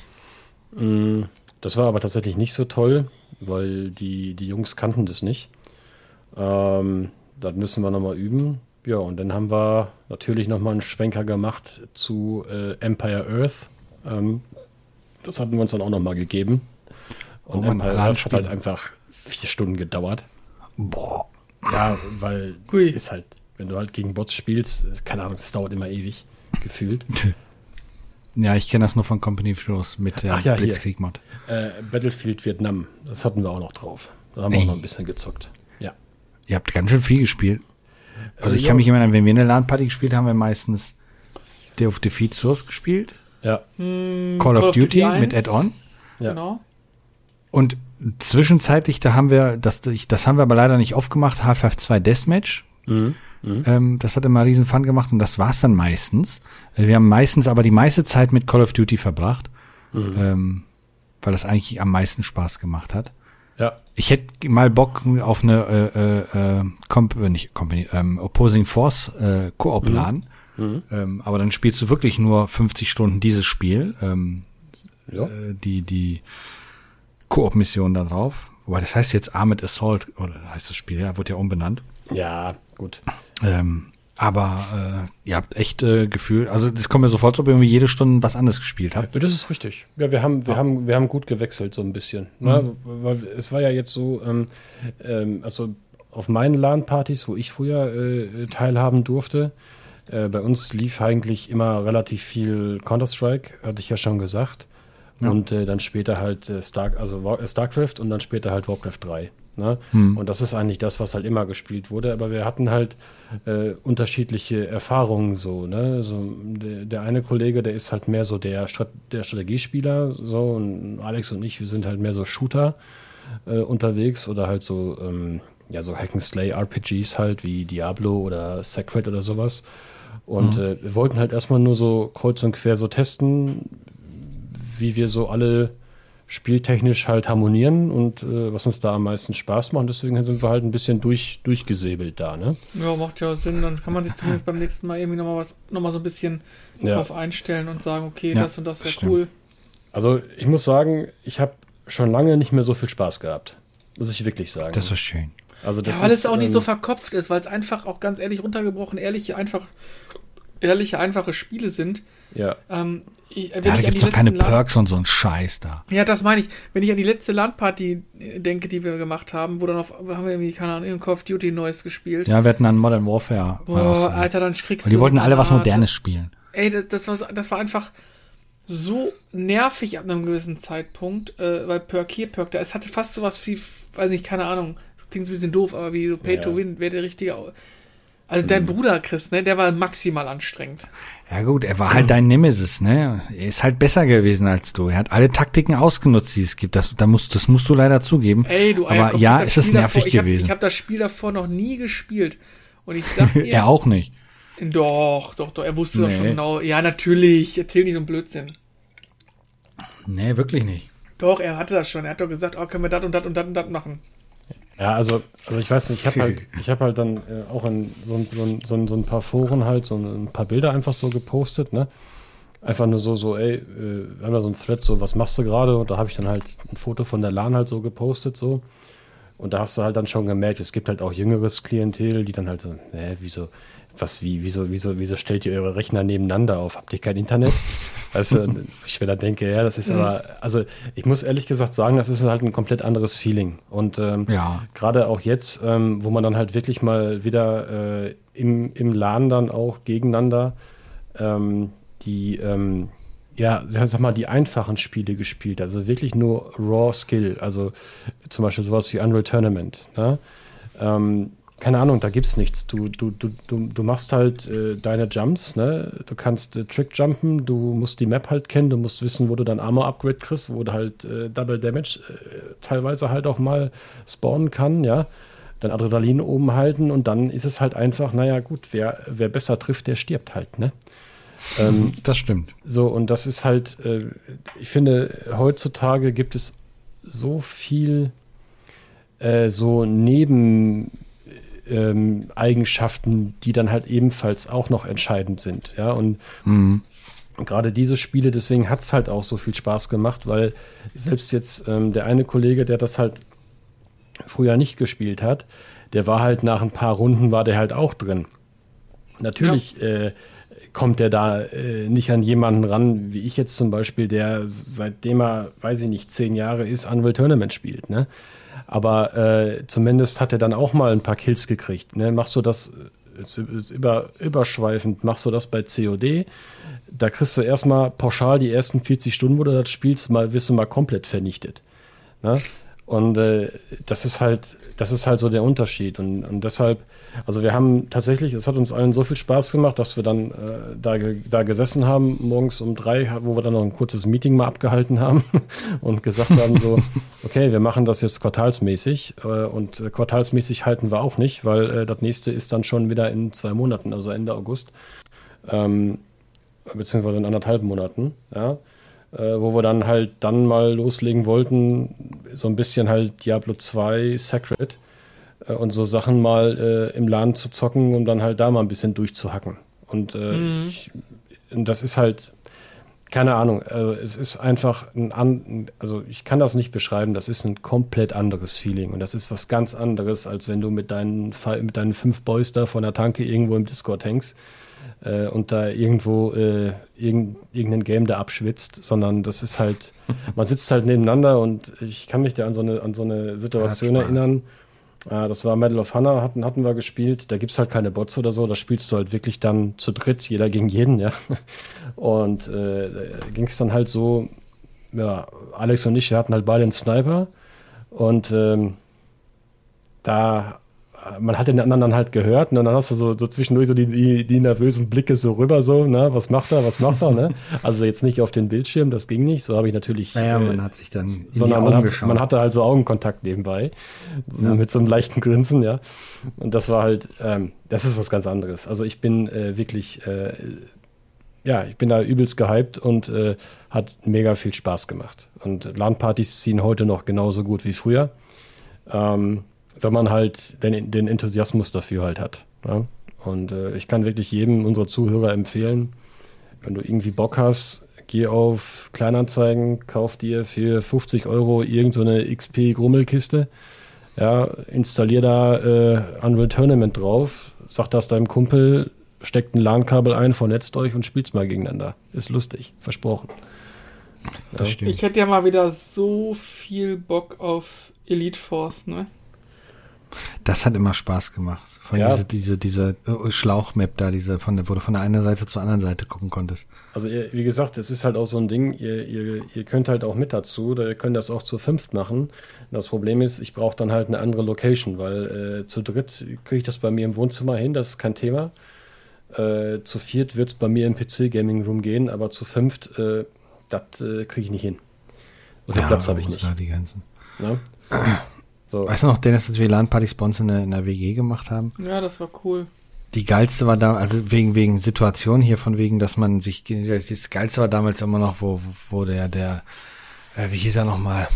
Das war aber tatsächlich nicht so toll, weil die Jungs kannten das nicht. Das müssen wir nochmal üben. Ja, und dann haben wir natürlich nochmal einen Schwenker gemacht zu Empire Earth. Das hatten wir uns dann auch nochmal gegeben. Und Empire Earth hat halt einfach 4 Stunden gedauert. Boah. Ja, weil ist halt, wenn du halt gegen Bots spielst, keine Ahnung, das dauert immer ewig, gefühlt. Ja, ich kenne das nur von Company of Heroes mit der Blitzkrieg-Mod. Battlefield Vietnam, das hatten wir auch noch drauf. Da haben wir auch noch ein bisschen gezockt. Ja. Ihr habt ganz schön viel gespielt. Also ich kann mich immer erinnern, wenn wir eine LAN-Party gespielt haben, wir meistens Day of Defeat Source gespielt. Ja. Call of Duty 1. Mit Add-on. Ja. Genau. Und zwischenzeitlich, das haben wir aber leider nicht oft gemacht, Half-Life 2 Deathmatch. Das hat immer riesen Fun gemacht und das war's dann meistens. Wir haben meistens aber die meiste Zeit mit Call of Duty verbracht, weil das eigentlich am meisten Spaß gemacht hat. Ja. Ich hätte mal Bock auf eine Opposing Force Koop-LAN, aber dann spielst du wirklich nur 50 Stunden dieses Spiel, die Koop-Mission da drauf. Wobei das heißt jetzt Armored Assault, oder heißt das Spiel, ja, wurde ja umbenannt. Ja, gut. Aber ihr habt echt Gefühl, also das kommt mir so vor, als ob ihr irgendwie jede Stunde was anderes gespielt habt. Ja, das ist richtig. Ja, wir haben gut gewechselt so ein bisschen. Ne? Weil es war ja jetzt so, also auf meinen LAN-Partys, wo ich früher teilhaben durfte, bei uns lief eigentlich immer relativ viel Counter-Strike, hatte ich ja schon gesagt. Ja. Und dann später halt StarCraft und dann später halt Warcraft 3. Ne? Und das ist eigentlich das, was halt immer gespielt wurde, aber wir hatten halt unterschiedliche Erfahrungen so, ne? So, der eine Kollege, der ist halt mehr so der Strategiespieler, so, und Alex und ich, wir sind halt mehr so Shooter unterwegs oder halt so, so Hack-and-Slay-RPGs halt, wie Diablo oder Sacred oder sowas. Und wir wollten halt erstmal nur so kreuz und quer so testen, wie wir so alle spieltechnisch halt harmonieren und was uns da am meisten Spaß macht. Deswegen sind wir halt ein bisschen durchgesäbelt da, ne? Ja, macht ja Sinn. Dann kann man sich zumindest beim nächsten Mal irgendwie nochmal so ein bisschen drauf einstellen und sagen, okay, das und das wäre cool. Also ich muss sagen, ich habe schon lange nicht mehr so viel Spaß gehabt. Muss ich wirklich sagen. Das ist schön. Also das weil es auch nicht so verkopft ist, weil es einfach auch ganz ehrlich runtergebrochen, ehrliche, einfache Spiele sind. Ja. Da gibt's doch keine Perks und so ein Scheiß da. Ja, das meine ich. Wenn ich an die letzte LAN-Party denke, die wir gemacht haben, wo dann haben wir irgendwie, keine Ahnung, Call of Duty Neues gespielt. Ja, wir hatten dann Modern Warfare. Boah, Alter, dann kriegst du. Und die wollten alle was Modernes spielen. Ey, das war einfach so nervig ab einem gewissen Zeitpunkt, weil Perk hier, Perk da. Es hatte fast sowas wie, weiß nicht, keine Ahnung, klingt ein bisschen doof, aber wie so Pay to Win wäre der richtige. Also dein Bruder, Chris, ne, der war maximal anstrengend. Ja gut, er war halt dein Nemesis, ne? Er ist halt besser gewesen als du. Er hat alle Taktiken ausgenutzt, die es gibt. Das musst du leider zugeben. Ey, du aber ja, ist es nervig gewesen. Ich hab das Spiel davor noch nie gespielt. Und ich sag dir... Er auch nicht. Doch. Er wusste doch schon genau. Ja, natürlich. Erzähl nicht so einen Blödsinn. Nee, wirklich nicht. Doch, er hatte das schon. Er hat doch gesagt, können wir das und das und das und das machen. Ja, also ich weiß nicht, ich habe halt dann auch in so ein paar Foren halt so ein paar Bilder einfach so gepostet, ne? Einfach nur ey, wir haben da so ein Thread, so, was machst du gerade? Und da habe ich dann halt ein Foto von der LAN halt so gepostet, so. Und da hast du halt dann schon gemerkt, es gibt halt auch jüngeres Klientel, die dann halt so, wieso stellt ihr eure Rechner nebeneinander auf? Habt ihr kein Internet? Also, ich mir da denke, ja, das ist aber, also ich muss ehrlich gesagt sagen, das ist halt ein komplett anderes Feeling. Und gerade auch jetzt, wo man dann halt wirklich mal wieder im LAN dann auch gegeneinander sag mal, die einfachen Spiele gespielt, also wirklich nur Raw Skill, also zum Beispiel sowas wie Unreal Tournament, ne? Keine Ahnung, da gibt's nichts. Du machst halt deine Jumps, ne? Du kannst Trick-Jumpen, du musst die Map halt kennen, du musst wissen, wo du dein Armor-Upgrade kriegst, wo du halt Double Damage teilweise halt auch mal spawnen kann, ja? Dein Adrenalin oben halten und dann ist es halt einfach, naja gut, wer besser trifft, der stirbt halt, ne? Das stimmt. So, und das ist halt, ich finde, heutzutage gibt es so viel so Eigenschaften, die dann halt ebenfalls auch noch entscheidend sind, ja, und gerade diese Spiele, deswegen hat es halt auch so viel Spaß gemacht, weil selbst jetzt der eine Kollege, der das halt früher nicht gespielt hat, der war halt nach ein paar Runden, war der halt auch drin. Natürlich kommt der da nicht an jemanden ran, wie ich jetzt zum Beispiel, der seitdem er, weiß ich nicht, 10 Jahre ist, Unreal Tournament spielt, ne? Aber zumindest hat er dann auch mal ein paar Kills gekriegt, ne? Machst du das, ist überschweifend, machst du das bei COD, da kriegst du erstmal pauschal die ersten 40 Stunden, wo du das spielst, wirst du mal komplett vernichtet, ne? Und das ist halt so der Unterschied. Und deshalb, also wir haben tatsächlich, es hat uns allen so viel Spaß gemacht, dass wir dann da gesessen haben, morgens um 3, wo wir dann noch ein kurzes Meeting mal abgehalten haben und gesagt haben so, okay, wir machen das jetzt quartalsmäßig. Und quartalsmäßig halten wir auch nicht, weil das nächste ist dann schon wieder in 2 Monaten, also Ende August, beziehungsweise in 1,5 Monaten, ja. Wo wir dann halt mal loslegen wollten, so ein bisschen halt Diablo 2 Sacred und so Sachen mal im LAN zu zocken, um dann halt da mal ein bisschen durchzuhacken. Und das ist halt, keine Ahnung, es ist einfach also ich kann das nicht beschreiben, das ist ein komplett anderes Feeling und das ist was ganz anderes, als wenn du mit deinen 5 Boys da von der Tanke irgendwo im Discord hängst. Und da irgendwo irgendein Game da abschwitzt, sondern das ist halt, man sitzt halt nebeneinander und ich kann mich da an so eine Situation erinnern. Das war Medal of Honor, hatten wir gespielt. Da gibt's halt keine Bots oder so, da spielst du halt wirklich dann zu dritt, jeder gegen jeden, ja. Und ging es dann halt so, ja, Alex und ich, wir hatten halt beide einen Sniper und man hat den anderen dann halt gehört und dann hast du so zwischendurch so die nervösen Blicke so rüber, so, ne, was macht er, ne? Also jetzt nicht auf den Bildschirm, das ging nicht, so habe ich natürlich. Naja, man hat sich dann sondern man hatte halt so Augenkontakt nebenbei, mit so einem leichten Grinsen, ja. Und das war halt, das ist was ganz anderes. Also ich bin wirklich, ich bin da übelst gehypt und hat mega viel Spaß gemacht. Und LAN-Partys ziehen heute noch genauso gut wie früher. Wenn man halt den Enthusiasmus dafür halt hat. Ja? Und ich kann wirklich jedem unserer Zuhörer empfehlen, wenn du irgendwie Bock hast, geh auf Kleinanzeigen, kauf dir für 50 € irgend so eine XP-Grummelkiste, ja, installier da Unreal Tournament drauf, sag das deinem Kumpel, steckt ein LAN-Kabel ein, vernetzt euch und spielt's mal gegeneinander. Ist lustig, versprochen. Das stimmt. Ich hätte ja mal wieder so viel Bock auf Elite Force, ne? Das hat immer Spaß gemacht. Diese Schlauchmap da, wo du von der einen Seite zur anderen Seite gucken konntest. Also wie gesagt, es ist halt auch so ein Ding, ihr könnt halt auch mit dazu, oder ihr könnt das auch zu 5 machen. Das Problem ist, ich brauche dann halt eine andere Location, weil zu dritt kriege ich das bei mir im Wohnzimmer hin, das ist kein Thema. Zu 4 wird es bei mir im PC-Gaming-Room gehen, aber zu 5, das kriege ich nicht hin. So viel Platz habe ich nicht. Die ganzen. Ja? So. Weißt du noch, Dennis, dass wir LAN-Partys bei uns in der WG gemacht haben? Ja, das war cool. Die geilste war da, also wegen Situation hier, von wegen, dass man sich, das geilste war damals immer noch, wo der, wie hieß er nochmal,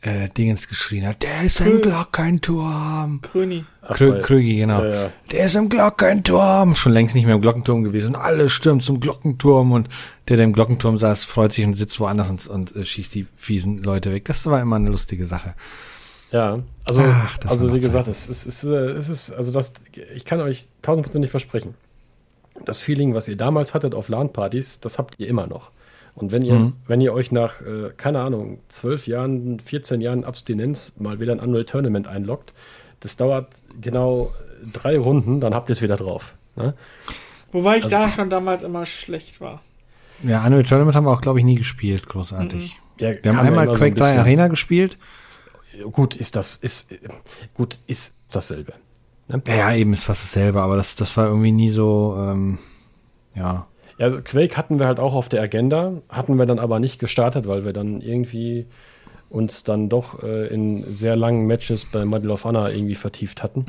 Dingens geschrien hat. Der ist im Glockenturm. Kröni. Krögi, genau. Ja. Der ist im Glockenturm. Schon längst nicht mehr im Glockenturm gewesen. Und alle stürmen zum Glockenturm. Und der im Glockenturm saß, freut sich und sitzt woanders und schießt die fiesen Leute weg. Das war immer eine lustige Sache. Ja, also, war wie gesagt, es ist, also das, ich kann euch 1000% versprechen. Das Feeling, was ihr damals hattet auf LAN-Partys, das habt ihr immer noch. Und wenn ihr euch nach, keine Ahnung, 12 Jahren, 14 Jahren Abstinenz mal wieder ein Annual Tournament einloggt, das dauert genau 3 Runden, dann habt ihr es wieder drauf. Ne? Wobei ich da schon damals immer schlecht war. Ja, Annual Tournament haben wir auch, glaube ich, nie gespielt, großartig. Ja, Wir haben einmal Quake 3 Arena gespielt. Gut, ist dasselbe. Ne? Ja, eben ist fast dasselbe, aber das war irgendwie nie so, ja. Ja, Quake hatten wir halt auch auf der Agenda, hatten wir dann aber nicht gestartet, weil wir dann irgendwie uns dann doch in sehr langen Matches bei Medal of Honor irgendwie vertieft hatten.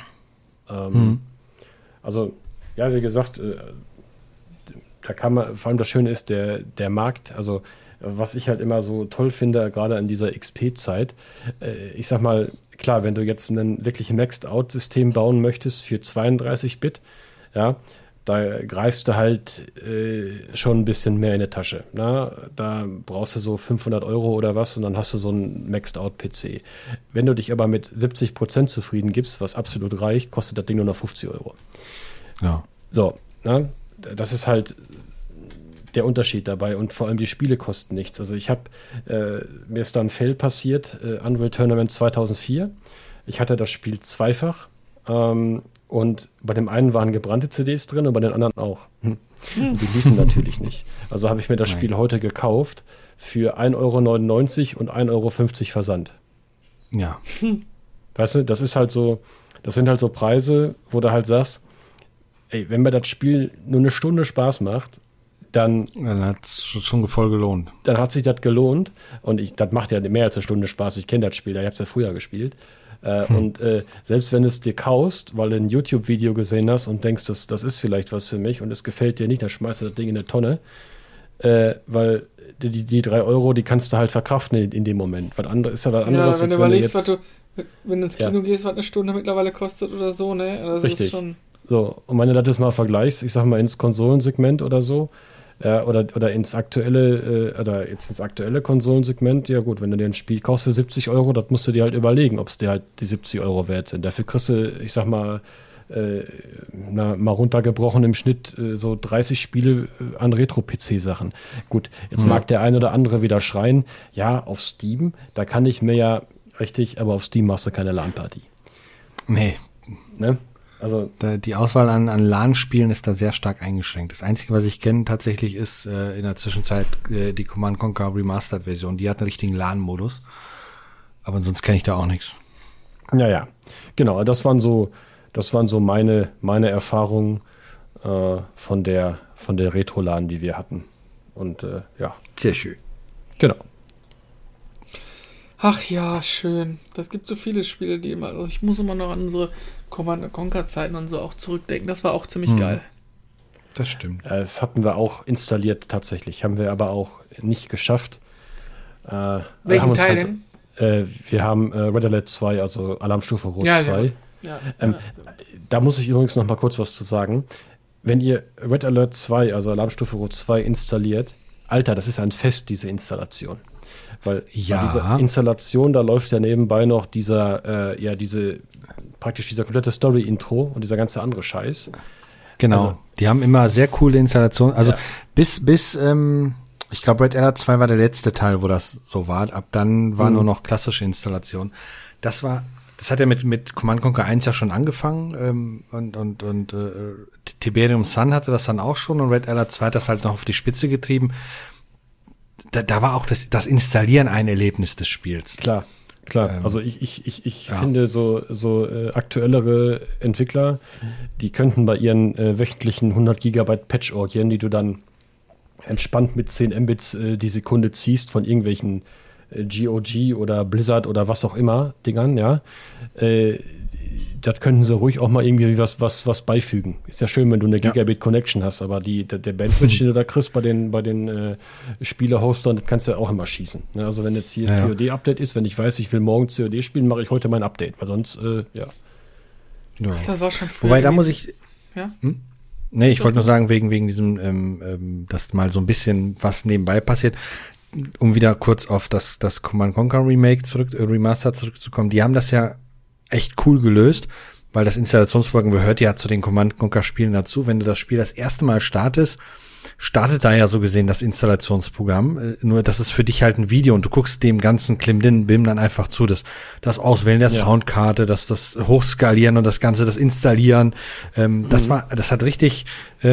Also, ja, wie gesagt, da kann man, vor allem das Schöne ist, der Markt, also was ich halt immer so toll finde, gerade in dieser XP-Zeit, ich sag mal, klar, wenn du jetzt ein wirklich Maxed-Out-System bauen möchtest für 32-Bit, ja, da greifst du halt schon ein bisschen mehr in die Tasche. Na? Da brauchst du so 500 € oder was und dann hast du so einen Maxed-Out-PC. Wenn du dich aber mit 70% zufrieden gibst, was absolut reicht, kostet das Ding nur noch 50 €. Ja. So, na? Das ist halt der Unterschied dabei und vor allem die Spiele kosten nichts. Also ich habe, mir ist da ein Fail passiert, Unreal Tournament 2004. Ich hatte das Spiel zweifach, und bei dem einen waren gebrannte CDs drin und bei den anderen auch. Und die liefen natürlich nicht. Also habe ich mir das Spiel heute gekauft für 1,99 € und 1,50 € Versand. Ja. Weißt du, das ist halt so, das sind halt so Preise, wo du halt sagst, ey, wenn mir das Spiel nur eine Stunde Spaß macht, dann hat es schon voll gelohnt. Dann hat sich das gelohnt und das macht ja mehr als eine Stunde Spaß. Ich kenne das Spiel, ich habe es ja früher gespielt. Und selbst wenn du es dir kaufst, weil du ein YouTube-Video gesehen hast und denkst, das ist vielleicht was für mich und es gefällt dir nicht, dann schmeißt du das Ding in eine Tonne, weil die 3 €, die kannst du halt verkraften in dem Moment. Was anderes ist ja was anderes. Ja, wenn du überlegst, wenn du ins Kino gehst, was eine Stunde mittlerweile kostet oder so, ne? Das richtig. Ist schon So, und wenn du das jetzt mal vergleichst, ich sag mal ins Konsolensegment oder so, oder ins aktuelle Konsolensegment, ja gut, wenn du dir ein Spiel kaufst für 70 €, das musst du dir halt überlegen, ob es dir halt die 70 € wert sind. Dafür kriegst du, ich sag mal, mal runtergebrochen im Schnitt so 30 Spiele an Retro-PC-Sachen. Gut, jetzt mag der ein oder andere wieder schreien, ja, auf Steam, da kann ich mir ja, richtig, aber auf Steam machst du keine LAN-Party. Nee. Ne? Also die Auswahl an LAN-Spielen ist da sehr stark eingeschränkt. Das Einzige, was ich kenne tatsächlich, ist in der Zwischenzeit die Command & Conquer Remastered-Version. Die hat einen richtigen LAN-Modus. Aber sonst kenne ich da auch nichts. Ja, genau. Das waren so meine Erfahrungen von der Retro-LAN, die wir hatten. Und ja. Sehr schön. Genau. Ach ja, schön. Das gibt so viele Spiele, die immer. Also ich muss immer noch an unsere Command & Conquer-Zeiten und so auch zurückdenken. Das war auch ziemlich geil. Das stimmt. Das hatten wir auch installiert tatsächlich. Haben wir aber auch nicht geschafft. Welchen Teil denn? Wir haben Red Alert 2, also Alarmstufe Rot 2. Ja. Da muss ich übrigens noch mal kurz was zu sagen. Wenn ihr Red Alert 2, also Alarmstufe Rot 2 installiert, Alter, das ist ein Fest, diese Installation. Weil bei dieser Installation, da läuft ja nebenbei noch dieser komplette Story-Intro und dieser ganze andere Scheiß. Genau. Also, die haben immer sehr coole Installationen. Also bis ich glaube, Red Alert 2 war der letzte Teil, wo das so war. Ab dann war nur noch klassische Installation. Das hat ja mit Command & Conquer 1 ja schon angefangen, und Tiberium Sun hatte das dann auch schon und Red Alert 2 hat das halt noch auf die Spitze getrieben. Da war auch das Installieren ein Erlebnis des Spiels. Klar. Also ich finde so aktuellere Entwickler, die könnten bei ihren wöchentlichen 100 Gigabyte Patch-Orgien, die du dann entspannt mit 10 Mbits die Sekunde ziehst von irgendwelchen GOG oder Blizzard oder was auch immer Dingern, ja, das könnten sie ruhig auch mal irgendwie was beifügen. Ist ja schön, wenn du eine Gigabit Connection hast, aber der Bandwidth, den du da kriegst bei den Spiele-Hostern, das kannst du ja auch immer schießen. Ne? Also wenn jetzt hier COD-Update ist, wenn ich weiß, ich will morgen COD spielen, mache ich heute mein Update, weil sonst, ja. Das war schon früher. Wobei, da muss ich... Ja? Nee, ich wollte nur sagen, wegen diesem, dass mal so ein bisschen was nebenbei passiert, um wieder kurz auf das Command Conquer Remaster zurückzukommen. Die haben das ja echt cool gelöst, weil das Installationsprogramm gehört ja zu den Command Conquer Spielen dazu. Wenn du das Spiel das erste Mal startet da ja so gesehen das Installationsprogramm, nur das ist für dich halt ein Video und du guckst dem ganzen Bim dann einfach zu, das Auswählen der Soundkarte, das Hochskalieren und das Ganze, das Installieren, das hat richtig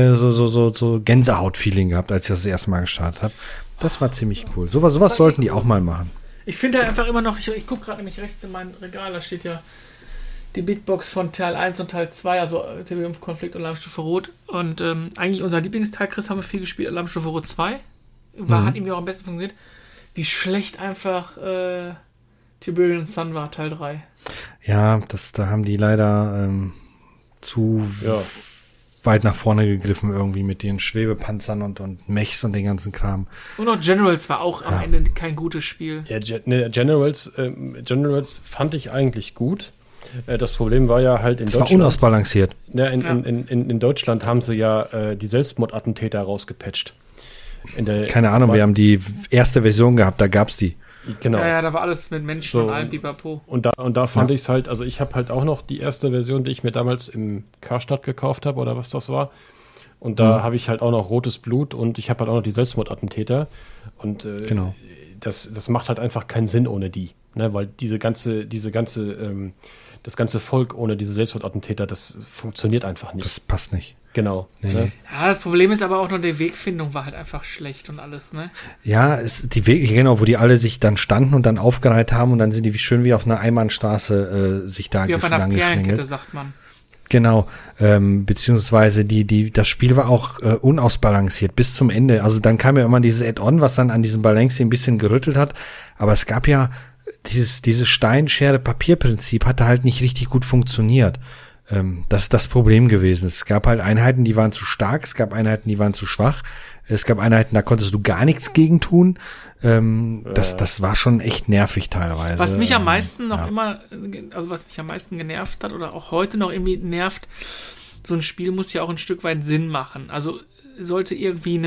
so Gänsehaut-Feeling gehabt, als ich das erste Mal gestartet habe. Das war ziemlich cool. Sowas sollten die auch mal machen. Ich finde halt einfach immer noch, ich gucke gerade nämlich rechts in mein Regal, da steht ja die Big Box von Teil 1 und Teil 2, also Tiberium-Konflikt und Alarmstufe Rot. Und eigentlich unser Lieblingsteil, Chris, haben wir viel gespielt, Alarmstufe Rot 2. Hat irgendwie auch am besten funktioniert. Wie schlecht einfach Tiberium Sun war, Teil 3. Ja, da haben die leider zu weit nach vorne gegriffen irgendwie mit den Schwebepanzern und Mechs und den ganzen Kram. Und auch Generals war auch am Ende kein gutes Spiel. Ja, Generals fand ich eigentlich gut. Das Problem war ja halt in Deutschland. Es war unausbalanciert. Ja, in Deutschland haben sie ja die Selbstmordattentäter rausgepatcht. Keine Ahnung, wir haben die erste Version gehabt, da gab's die. Genau. Ja, da war alles mit Menschen und allem Pipapo. Und da fand ich es halt, also ich habe halt auch noch die erste Version, die ich mir damals im Karstadt gekauft habe oder was das war. Und da habe ich halt auch noch rotes Blut und ich habe halt auch noch die Selbstmordattentäter. Und genau. Das macht halt einfach keinen Sinn ohne die. Ne? Weil das ganze Volk ohne diese Selbstmordattentäter, das funktioniert einfach nicht. Das passt nicht. Genau. Nee. Ne? Ja, das Problem ist aber auch noch, die Wegfindung war halt einfach schlecht und alles, ne? Ja, die Wege, genau, wo die alle sich dann standen und dann aufgereiht haben und dann sind die schön wie auf einer Einbahnstraße sich da wie auf einer geschlängelt. Perlenkette, sagt man. Genau, beziehungsweise das Spiel war auch unausbalanciert bis zum Ende. Also dann kam ja immer dieses Add-on, was dann an diesem Balancing ein bisschen gerüttelt hat. Aber es gab ja dieses Stein-Schere-Papier-Prinzip hatte halt nicht richtig gut funktioniert. Das ist das Problem gewesen. Es gab halt Einheiten, die waren zu stark, es gab Einheiten, die waren zu schwach. Es gab Einheiten, da konntest du gar nichts gegen tun. Das war schon echt nervig teilweise. Was mich am meisten was mich am meisten genervt hat oder auch heute noch irgendwie nervt, so ein Spiel muss ja auch ein Stück weit Sinn machen. Also sollte irgendwie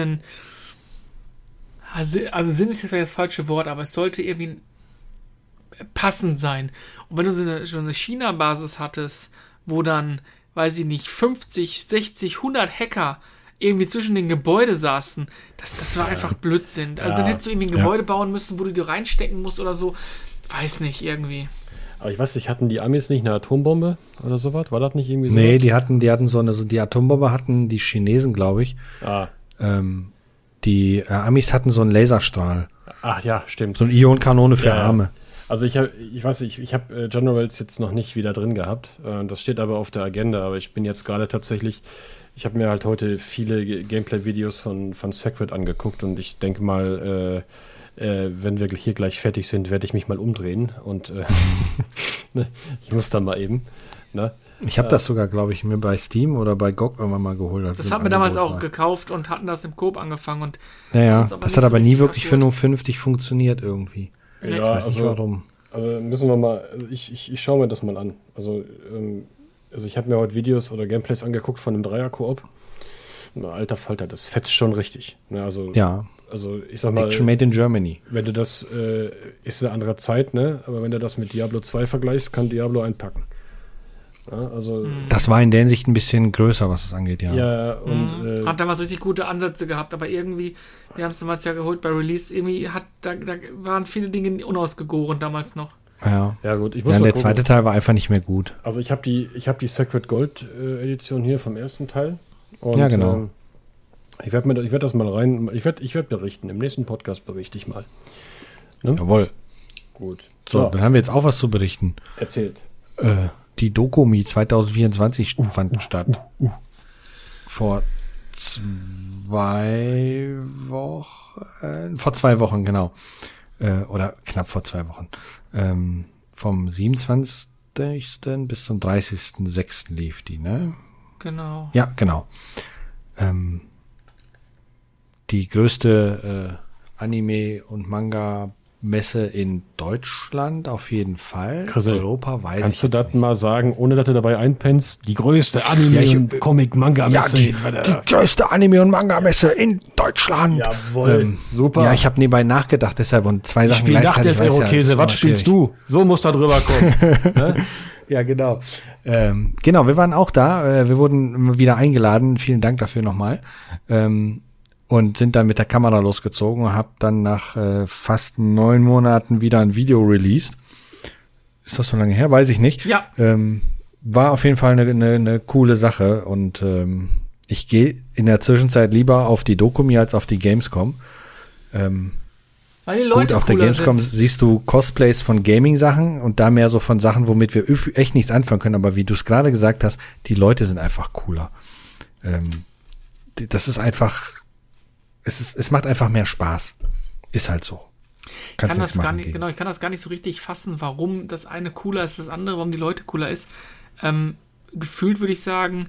also Sinn ist jetzt vielleicht das falsche Wort, aber es sollte irgendwie passend sein. Und wenn du so eine China-Basis hattest, wo dann, weiß ich nicht, 50, 60, 100 Hacker irgendwie zwischen den Gebäuden saßen, das war einfach Blödsinn. Also dann hättest du irgendwie ein Gebäude bauen müssen, wo du dir reinstecken musst oder so. Weiß nicht, irgendwie. Aber ich weiß nicht, hatten die Amis nicht eine Atombombe oder sowas? War das nicht irgendwie so? Nee, die hatten die Atombombe hatten die Chinesen, glaube ich. Die Amis hatten so einen Laserstrahl. Ach ja, stimmt. So eine Ionenkanone für Arme. Also ich weiß nicht, ich habe Generals jetzt noch nicht wieder drin gehabt. Das steht aber auf der Agenda. Aber ich bin jetzt gerade tatsächlich, ich habe mir halt heute viele Gameplay-Videos von Sacred angeguckt und ich denke mal, wenn wir hier gleich fertig sind, werde ich mich mal umdrehen und ne, ich muss dann mal eben. Ne? Ich habe das sogar, glaube ich, mir bei Steam oder bei GOG irgendwann mal geholt. Das haben wir damals auch gekauft und hatten das im Coop angefangen. Und das hat aber nie wirklich vernünftig funktioniert irgendwie. Ja, ich weiß nicht warum. Also müssen wir mal, ich schaue mir das mal an. Also ich habe mir heute Videos oder Gameplays angeguckt von einem Dreier-Koop. Alter Falter, das fetzt schon richtig. Ne? Also ich sag mal, Action made in Germany. Wenn du das, ist eine andere Zeit, ne? Aber wenn du das mit Diablo 2 vergleichst, kann Diablo einpacken. Ja, also das war in der Hinsicht ein bisschen größer, was es angeht, ja. Ja, und hat damals richtig gute Ansätze gehabt, aber irgendwie, wir haben es damals ja geholt bei Release, irgendwie da waren viele Dinge unausgegoren damals noch. Ja gut. Ich muss der zweite Teil war einfach nicht mehr gut. Also ich habe die Sacred Gold Edition hier vom ersten Teil. Und, ja, genau. Ich werde das mal rein, ich werd berichten. Im nächsten Podcast berichte ich mal. Ne? Jawohl. Gut. So, dann haben wir jetzt auch was zu berichten. Erzählt. Die Dokumi 2024 fanden statt. Vor 2 Wochen, genau. oder knapp vor 2 Wochen. Vom 27. bis zum 30.06. lief die, ne? Genau. Ja, genau. Die größte Anime- und Manga-Messe in Deutschland auf jeden Fall. Chrisel, Europa weiß kannst ich du jetzt das mal sagen, ohne dass du dabei einpennst? Die größte Anime- und Comic-Manga-Messe. die größte Anime- und Manga-Messe in Deutschland. Jawohl, super. Ja, ich habe nebenbei nachgedacht, deshalb und 2 Ich Sachen spiele gleichzeitig. Nacht-Irokese, was spielst du? So muss da drüber kommen. Ne? Ja, genau. Genau, wir waren auch da. Wir wurden wieder eingeladen. Vielen Dank dafür nochmal. Und sind dann mit der Kamera losgezogen und hab dann nach fast 9 Monaten wieder ein Video released. Ist das so lange her? Weiß ich nicht. Ja. War auf jeden Fall eine coole Sache und ich gehe in der Zwischenzeit lieber auf die Dokumi als auf die Gamescom. Weil die Leute Gut, auf der cooler Gamescom sind. siehst du Cosplays von Gaming-Sachen und da mehr so von Sachen, womit wir echt nichts anfangen können. Aber wie du es gerade gesagt hast, die Leute sind einfach cooler. Das ist einfach, es macht einfach mehr Spaß. Ist halt so. Kannst nichts machen gegen. Genau, ich kann das gar nicht so richtig fassen, warum das eine cooler ist, das andere, warum die Leute cooler ist. Gefühlt würde ich sagen,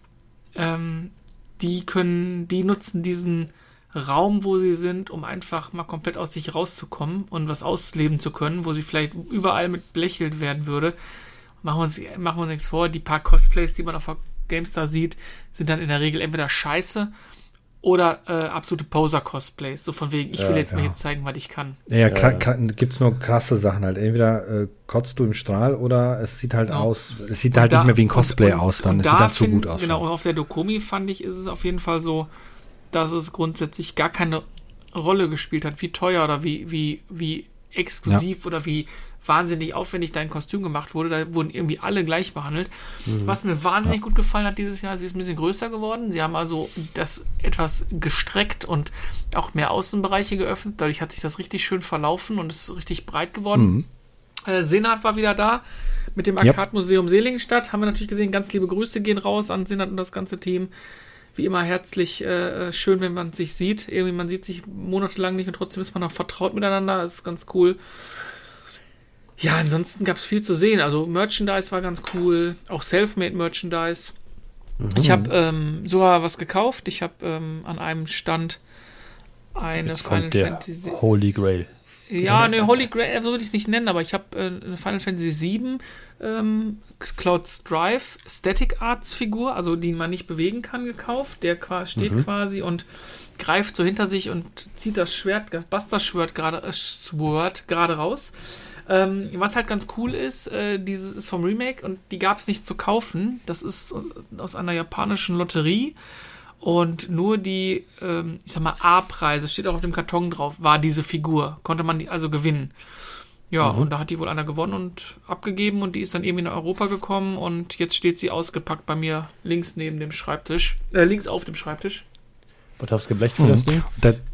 die nutzen diesen Raum, wo sie sind, um einfach mal komplett aus sich rauszukommen und was ausleben zu können, wo sie vielleicht überall mit belächelt werden würde. Machen wir uns nichts vor, die paar Cosplays, die man auf der GameStar sieht, sind dann in der Regel entweder scheiße oder absolute Poser-Cosplays. So von wegen, ich will jetzt mal hier zeigen, was ich kann. Ja, gibt's nur krasse Sachen halt. Entweder kotzt du im Strahl oder es sieht halt aus, es sieht halt nicht mehr wie ein Cosplay aus, dann es sieht dann zu gut aus. Genau, und auf der Dokumi fand ich, ist es auf jeden Fall so, dass es grundsätzlich gar keine Rolle gespielt hat, wie teuer oder wie exklusiv oder wie wahnsinnig aufwendig dein Kostüm gemacht wurde. Da wurden irgendwie alle gleich behandelt. Was mir wahnsinnig gut gefallen hat dieses Jahr, sie ist ein bisschen größer geworden. Sie haben also das etwas gestreckt und auch mehr Außenbereiche geöffnet. Dadurch hat sich das richtig schön verlaufen und ist richtig breit geworden. Senat war wieder da mit dem Arcade-Museum Seligenstadt. Haben wir natürlich gesehen. Ganz liebe Grüße gehen raus an Senat und das ganze Team. Wie immer herzlich schön, wenn man sich sieht. Irgendwie, man sieht sich monatelang nicht und trotzdem ist man noch vertraut miteinander. Das ist ganz cool. Ja, ansonsten gab es viel zu sehen. Also Merchandise war ganz cool. Auch Selfmade Merchandise. Ich habe sogar was gekauft. Ich habe an einem Stand eine Jetzt Final kommt der Fantasy... Holy Grail. Ja, ne, Holy Grail, so würde ich es nicht nennen, aber ich habe eine Final Fantasy 7 Cloud Strife Static Arts Figur, also die man nicht bewegen kann, gekauft. Der steht quasi und greift so hinter sich und zieht das Schwert, das Buster Schwert gerade raus. Was halt ganz cool ist, dieses ist vom Remake und die gab es nicht zu kaufen. Das ist aus einer japanischen Lotterie. Und nur die, ich sag mal, A-Preise, steht auch auf dem Karton drauf, war diese Figur. Konnte man die also gewinnen. Ja, und da hat die wohl einer gewonnen und abgegeben und die ist dann irgendwie nach Europa gekommen und jetzt steht sie ausgepackt bei mir links neben dem Schreibtisch. Links auf dem Schreibtisch. Was hast du geblecht für das Ding?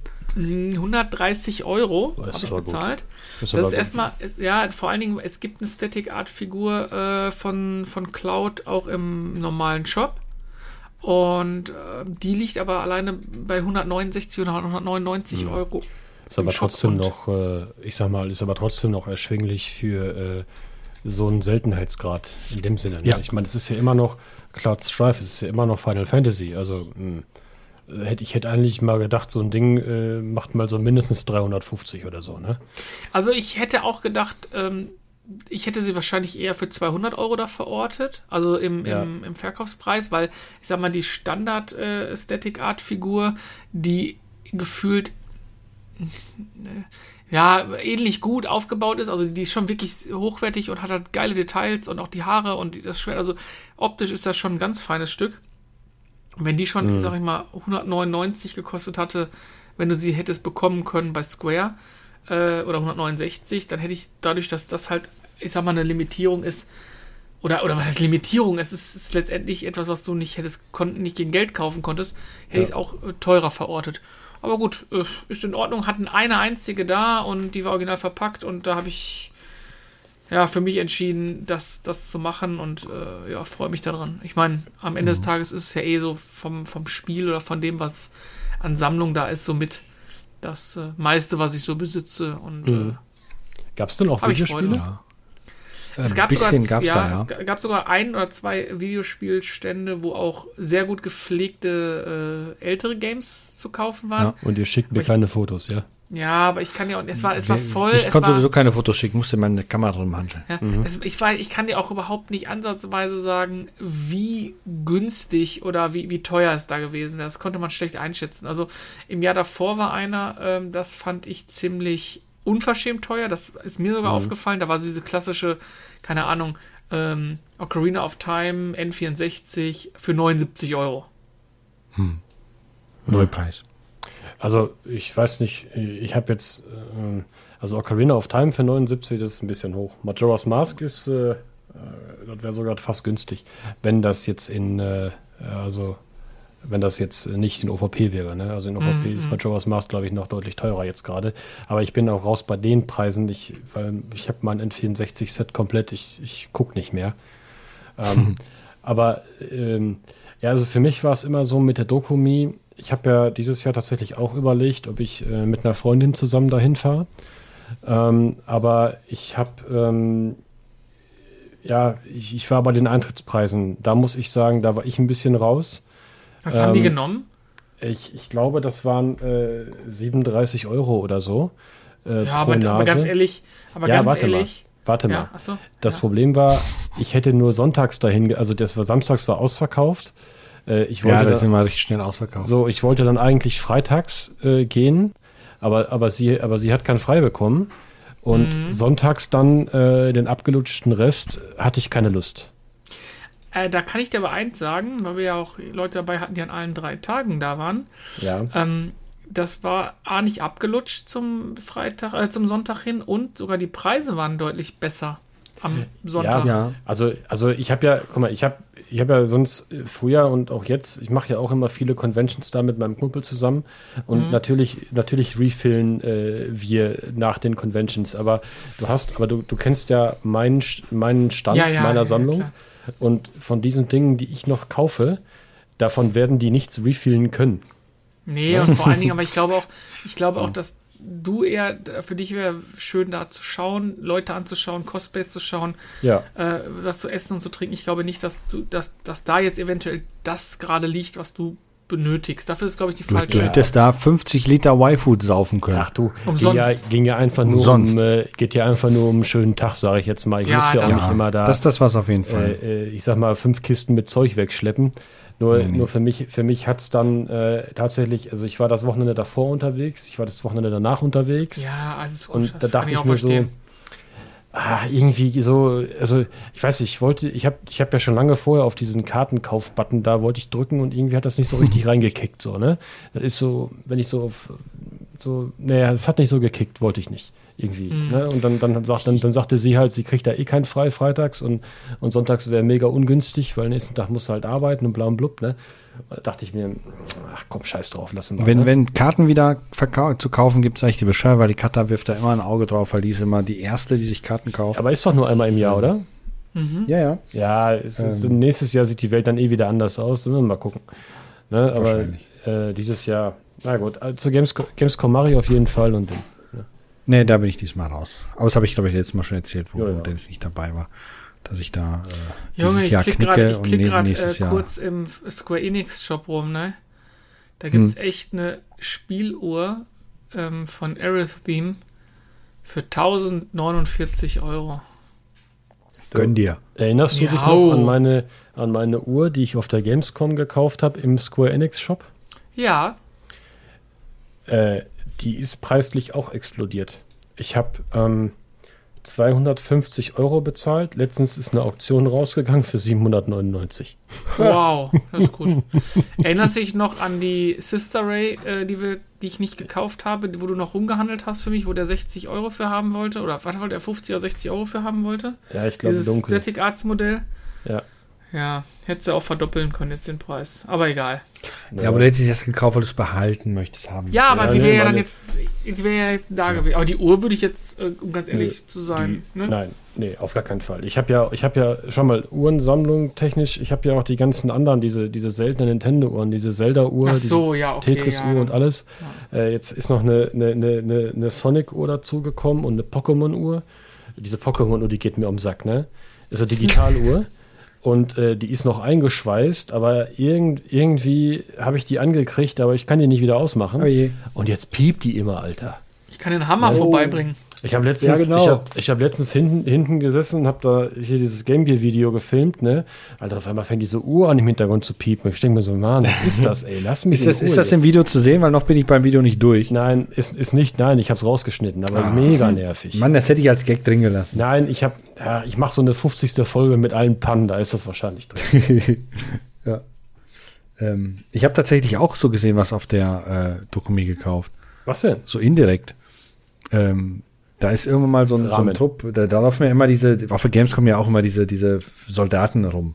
130 Euro habe ich bezahlt. Das ist erstmal, ja, vor allen Dingen, es gibt eine Static Art Figur von Cloud auch im normalen Shop. Und die liegt aber alleine bei 169 oder 199 Euro. Ist aber trotzdem noch, ich sag mal, ist aber trotzdem noch erschwinglich für so einen Seltenheitsgrad in dem Sinne. Ne? Ja. Ich meine, es ist ja immer noch Cloud Strife, es ist ja immer noch Final Fantasy. Also ich hätte eigentlich mal gedacht, so ein Ding macht mal so mindestens 350 oder so, ne? Also ich hätte auch gedacht, ich hätte sie wahrscheinlich eher für 200 Euro da verortet, also im Verkaufspreis, weil ich sag mal, die Standard Static Art Figur, die gefühlt ähnlich gut aufgebaut ist, also die ist schon wirklich hochwertig und hat halt geile Details und auch die Haare und das Schwert, also optisch ist das schon ein ganz feines Stück. Und wenn die schon, sag ich mal, 199 gekostet hatte, wenn du sie hättest bekommen können bei Square, oder 169, dann hätte ich dadurch, dass das halt, ich sag mal, eine Limitierung ist, oder was heißt Limitierung, es ist letztendlich etwas, was du nicht nicht gegen Geld kaufen konntest, hätte ich es auch teurer verortet. Aber gut, ist in Ordnung, hatten eine einzige da und die war original verpackt und da habe ich für mich entschieden, das zu machen und freue mich daran. Ich meine, am Ende des Tages ist es ja so vom Spiel oder von dem, was an Sammlung da ist, so mit das meiste, was ich so besitze. Und gab es denn auch hab ich Videospiele? Freude. Ja. Es gab gab's es gab sogar 1 oder 2 Videospielstände, wo auch sehr gut gepflegte ältere Games zu kaufen waren. Ja. Und ihr schickt mir keine Fotos, ja? Ja, aber ich kann ja, es war voll. Ich konnte sowieso keine Fotos schicken, musste meine Kamera drin handeln. Ja, ich kann dir auch überhaupt nicht ansatzweise sagen, wie günstig oder wie teuer es da gewesen wäre. Das konnte man schlecht einschätzen. Also im Jahr davor war einer, das fand ich ziemlich unverschämt teuer. Das ist mir sogar aufgefallen. Da war so diese klassische, keine Ahnung, Ocarina of Time N64 für 79 €. Neupreis. Also, ich weiß nicht, ich habe jetzt, also Ocarina of Time für 79, das ist ein bisschen hoch. Majora's Mask ist, das wäre sogar fast günstig, wenn das jetzt wenn das jetzt nicht in OVP wäre, ne? Also in OVP ist Majora's Mask, glaube ich, noch deutlich teurer jetzt gerade. Aber ich bin auch raus bei den Preisen, weil ich habe mein N64-Set komplett, ich gucke nicht mehr. Aber ja, also für mich war es immer so mit der Dokumi. Ich habe ja dieses Jahr tatsächlich auch überlegt, ob ich mit einer Freundin zusammen dahin fahre. Aber ich habe, ich war bei den Eintrittspreisen. Da muss ich sagen, da war ich ein bisschen raus. Was haben die genommen? Ich glaube, das waren 37 € oder so. Ja, aber ganz ehrlich, Warte mal. Ja, achso, Das Problem war, ich hätte nur sonntags dahin, also samstags war ausverkauft. Ich wollte Das ist immer richtig schnell ausverkauft. So, ich wollte dann eigentlich freitags gehen, aber sie hat keinen frei bekommen. Und sonntags dann den abgelutschten Rest hatte ich keine Lust. Da kann ich dir aber eins sagen, weil wir ja auch Leute dabei hatten, die an allen 3 Tagen da waren. Ja. Das war nicht abgelutscht zum Sonntag hin und sogar die Preise waren deutlich besser am Sonntag. Ja. Also ich habe ja, guck mal, ich habe ja sonst früher und auch jetzt, ich mache ja auch immer viele Conventions da mit meinem Kumpel zusammen und natürlich refillen wir nach den Conventions, aber du kennst ja meinen Stand meiner Sammlung. Klar. Und von diesen Dingen, die ich noch kaufe, davon werden die nichts refillen können. Nee, und vor allen Dingen, aber ich glaube auch, dass du eher, für dich wäre schön da zu schauen, Leute anzuschauen, Cosplays zu schauen, was zu essen und zu trinken. Ich glaube nicht, dass da jetzt eventuell das gerade liegt, was du benötigst. Dafür ist, glaube ich, die falsche. Du hättest da 50 Liter Y-Food saufen können. Ach du, umsonst. ging ja einfach nur geht ja einfach nur um einen schönen Tag, sage ich jetzt mal. Ich muss ja auch nicht immer da. Das war's auf jeden Fall. Ich sag mal 5 Kisten mit Zeug wegschleppen. Nur für mich hat es dann tatsächlich, also ich war das Wochenende davor unterwegs, ich war das Wochenende danach unterwegs. Ja, alles und da dachte ich mir so, irgendwie so, also ich weiß nicht, ich hab ja schon lange vorher auf diesen Kartenkauf-Button, da wollte ich drücken und irgendwie hat das nicht so richtig reingekickt, so, ne? Das ist so, wenn ich es hat nicht so gekickt, wollte ich nicht. Irgendwie. Ne? Und dann sagte sie halt, sie kriegt da eh keinen frei freitags und sonntags wäre mega ungünstig, weil nächsten Tag musst du halt arbeiten und bla und blub, ne? Da dachte ich mir, ach komm, scheiß drauf, lass mal. Wenn Karten wieder zu kaufen gibt, sage ich dir Bescheid, weil die Katha wirft da immer ein Auge drauf, weil die ist immer die Erste, die sich Karten kauft. Aber ist doch nur einmal im Jahr, oder? Ja. Ja, nächstes Jahr sieht die Welt dann eh wieder anders aus, dann müssen wir mal gucken. Ne? Aber dieses Jahr, na gut, zu Gamescom mache ich auf jeden Fall und dann. Nee, da bin ich diesmal raus. Aber das habe ich, glaube ich, letztes Mal schon erzählt, wo Dennis nicht dabei war, dass ich da dieses Jahr knicke und nächstes Jahr. Kurz im Square Enix Shop rum, ne? Da gibt es echt eine Spieluhr von Aerith Theme für 1049 €. Gönn dir. Erinnerst du dich noch an meine Uhr, die ich auf der Gamescom gekauft habe im Square Enix Shop? Ja. Die ist preislich auch explodiert. Ich habe 250 € bezahlt. Letztens ist eine Auktion rausgegangen für 799. Wow, das ist gut. Erinnerst du dich noch an die Sister Ray, die ich nicht gekauft habe, wo du noch rumgehandelt hast für mich, wo der 60 € für haben wollte? Oder was wollte er, 50 oder 60 € für haben wollte? Ja, ich glaube dunkel. Dieses Static Arts Modell? Ja. Ja, hättest du auch verdoppeln können jetzt den Preis. Aber egal. Ja, aber du hättest es gekauft, weil du es behalten möchtest haben. Ja, aber sie nee, wäre ja dann meine- jetzt, die wäre ja da gewesen. Aber die Uhr würde ich jetzt, um ganz ehrlich zu sein, ne? Nein, nee, auf gar keinen Fall. Ich habe ja, schau mal, Uhrensammlung technisch, ich habe ja auch die ganzen anderen, diese seltenen Nintendo-Uhren, diese Zelda-Uhr, Ach so, diese ja, okay, Tetris-Uhr ja, und alles. Jetzt ist noch eine Sonic-Uhr dazugekommen und eine Pokémon-Uhr. Diese Pokémon-Uhr, die geht mir um den Sack, ne? Ist eine Digitaluhr. Und die ist noch eingeschweißt, aber irgendwie habe ich die angekriegt, aber ich kann die nicht wieder ausmachen. Oh je. Und jetzt piept die immer, Alter. Ich kann den Hammer vorbeibringen. Ich habe letztens, Ja, genau. ich hab letztens hinten gesessen und habe da hier dieses Game Gear Video gefilmt, ne? Alter, auf einmal fängt diese Uhr an im Hintergrund zu piepen. Ich denke mir so, Mann, was ist das, ey? Lass mich Ist das im Video zu sehen? Weil noch bin ich beim Video nicht durch. Nein, ist nicht, nein, ich habe es rausgeschnitten, aber mega nervig. Mann, das hätte ich als Gag drin gelassen. Nein, ich mache so eine 50. Folge mit allen Pannen, da ist das wahrscheinlich drin. Ja. Ich habe tatsächlich auch so gesehen, was auf der Dokumi gekauft. Was denn? So indirekt. Da ist irgendwann mal so ein Rahmen. Trupp, da laufen ja immer auf der Gamescom ja auch immer diese Soldaten rum.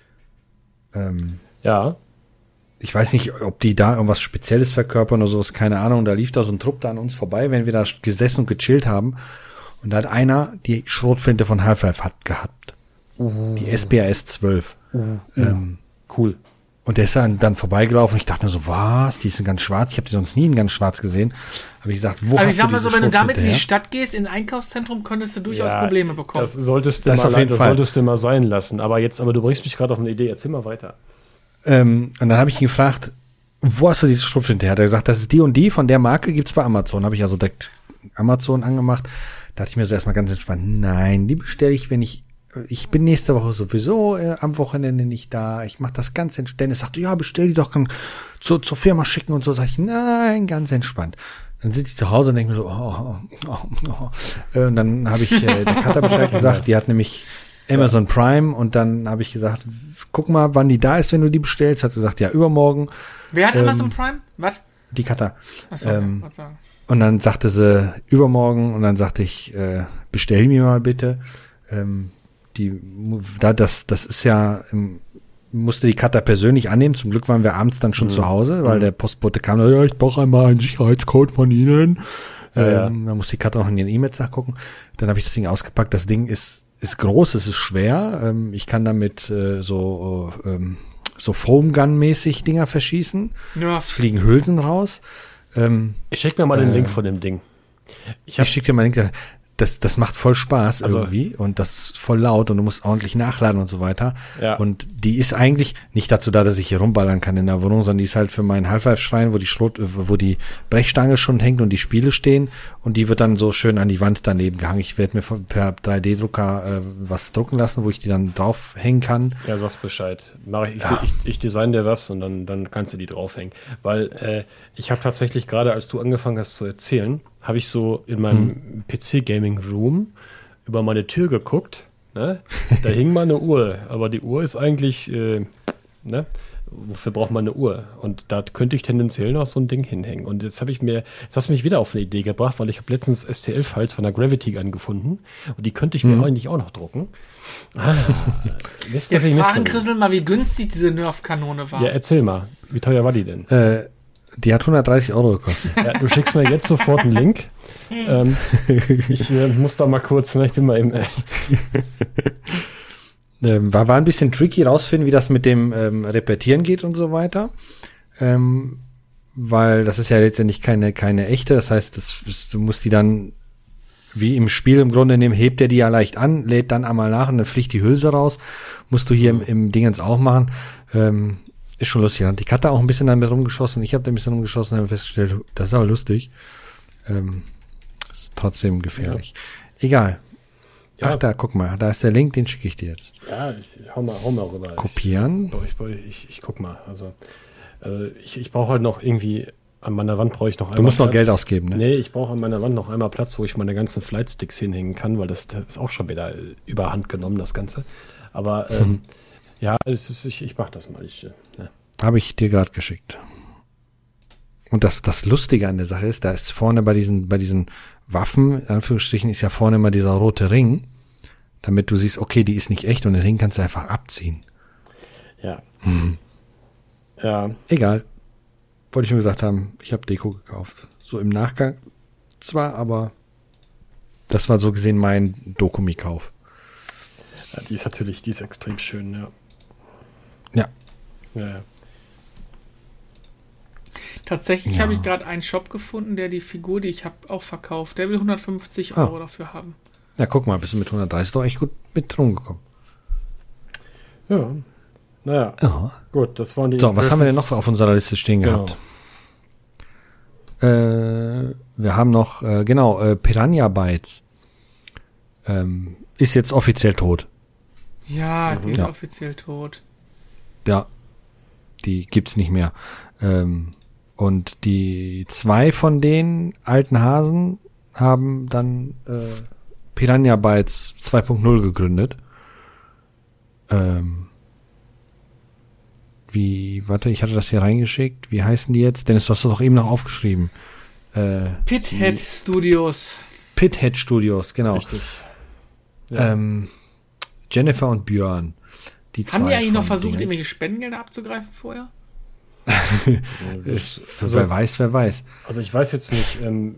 Ja. Ich weiß nicht, ob die da irgendwas Spezielles verkörpern oder sowas, keine Ahnung. Da lief da so ein Trupp da an uns vorbei, wenn wir da gesessen und gechillt haben. Und da hat einer die Schrotflinte von Half-Life gehabt. Die SBAS 12. Cool. Und der ist dann vorbeigelaufen. Ich dachte mir so, was? Die ist in ganz schwarz. Ich habe die sonst nie in ganz schwarz gesehen. Habe ich gesagt, wo Aber hast ich sag du mal diese so, wenn du damit Schrotflinte in die her? Stadt gehst, in ein Einkaufszentrum, könntest du durchaus Ja, Probleme bekommen. Das solltest du Das mal, auf jeden das Fall. solltest du mal sein lassen. Aber du bringst mich gerade auf eine Idee. Erzähl mal weiter. Und dann habe ich ihn gefragt, wo hast du diese Schrotflinte her? Hat er gesagt, das ist die und die, von der Marke gibt's bei Amazon. Habe ich also direkt Amazon angemacht. Da dachte ich mir so erstmal ganz entspannt, nein, die bestelle ich, wenn ich bin nächste Woche sowieso am Wochenende nicht da. Ich mache das ganz entspannt. Er sagte, ja, bestell die doch, kann zur Firma schicken und so. Sag ich, nein, ganz entspannt. Dann sitze ich zu Hause und denke mir so, Und dann habe ich der Katha Bescheid gesagt, die hat nämlich Amazon Prime und dann habe ich gesagt, guck mal, wann die da ist, wenn du die bestellst. Hat sie gesagt, ja, übermorgen. Wer hat Amazon Prime? Was? Die Katha. Achso, was sagen. Und dann sagte sie, übermorgen. Und dann sagte ich, bestell mir mal bitte. Das ist ja, musste die Katha persönlich annehmen. Zum Glück waren wir abends dann schon zu Hause, weil der Postbote kam, ja, ich brauche einmal einen Sicherheitscode von Ihnen. Da muss die Katha noch in ihren E-Mails nachgucken. Dann habe ich das Ding ausgepackt. Das Ding ist groß, es ist schwer. Ich kann damit so Foam-Gun-mäßig Dinger verschießen. Ja. Es fliegen Hülsen raus. Ich schick mir mal den Link von dem Ding. Ich schicke dir mal einen Link. Das macht voll Spaß Also- irgendwie und das ist voll laut und du musst ordentlich nachladen und so weiter. Ja. Und die ist eigentlich nicht dazu da, dass ich hier rumballern kann in der Wohnung, sondern die ist halt für meinen Half-Life-Schrein, wo die Brechstange schon hängt und die Spiele stehen und die wird dann so schön an die Wand daneben gehangen. Ich werde mir per 3D-Drucker was drucken lassen, wo ich die dann draufhängen kann. Ja, sag's Bescheid. Mach ich design dir was und dann kannst du die draufhängen. Weil ich habe tatsächlich gerade, als du angefangen hast zu erzählen, habe ich so in meinem PC-Gaming-Room über meine Tür geguckt. Ne? Da hing mal eine Uhr, aber die Uhr ist eigentlich, ne? Wofür braucht man eine Uhr? Und da könnte ich tendenziell noch so ein Ding hinhängen. Und jetzt hast du mich wieder auf eine Idee gebracht, weil ich habe letztens STL-Files von der Gravity Gun gefunden und die könnte ich mir eigentlich auch noch drucken. Jetzt fragen Chrisel mal, wie günstig diese Nerf-Kanone war. Ja, erzähl mal, wie teuer war die denn? Die hat 130 € gekostet. Ja, du schickst mir jetzt sofort einen Link. Ich muss da mal kurz, ne, ich bin mal eben. War ein bisschen tricky rausfinden, wie das mit dem Repetieren geht und so weiter. Weil das ist ja letztendlich keine echte. Das heißt, du musst die dann, wie im Spiel im Grunde nehmen, hebt er die ja leicht an, lädt dann einmal nach und dann fliegt die Hülse raus. Musst du hier im Dingens auch machen. Ist schon lustig. Die Katha auch ein bisschen damit rumgeschossen. Ich habe da ein bisschen rumgeschossen und habe festgestellt, das ist aber lustig. Ist trotzdem gefährlich. Ja. Egal. Ja. Ach, da, guck mal. Da ist der Link, den schicke ich dir jetzt. Ja, hau mal rüber. Kopieren. Ich guck mal. Also ich brauche halt noch irgendwie, an meiner Wand brauche ich noch einmal. Du musst noch Platz. Geld ausgeben, ne? Nee, ich brauche an meiner Wand noch einmal Platz, wo ich meine ganzen Flightsticks hinhängen kann, weil das ist auch schon wieder überhand genommen, das Ganze. Aber ja, ich mach das mal. Ne. Habe ich dir gerade geschickt. Und das Lustige an der Sache ist, da ist vorne bei diesen Waffen, in Anführungsstrichen, ist ja vorne immer dieser rote Ring, damit du siehst, okay, die ist nicht echt und den Ring kannst du einfach abziehen. Ja. Ja. Egal. wollte ich nur gesagt haben, ich habe Deko gekauft. So im Nachgang zwar, aber das war so gesehen mein Dokumi-Kauf. Ja, die ist extrem schön, ja. Ja. Ja. Tatsächlich habe ich gerade einen Shop gefunden, der die Figur, die ich habe, auch verkauft. Der will 150 Euro dafür haben. Ja, guck mal, bist du mit 130 doch echt gut mit rumgekommen. Ja. Naja. Ja. Gut, das waren die. So, was haben wir denn noch auf unserer Liste stehen gehabt? Wir haben noch, Piranha Bytes. Ist jetzt offiziell tot. Ja, die ist offiziell tot. Ja, die gibt's nicht mehr. Und die 2 von den alten Hasen haben dann Piranha Bytes 2.0 gegründet. Warte, ich hatte das hier reingeschickt. Wie heißen die jetzt? Dennis, du hast das doch eben noch aufgeschrieben. Pithead Studios. Pithead Studios, genau. Richtig. Ja. Jennifer und Björn. Haben die eigentlich noch versucht, irgendwelche Spendengelder abzugreifen vorher? Wer weiß. Also ich weiß jetzt nicht,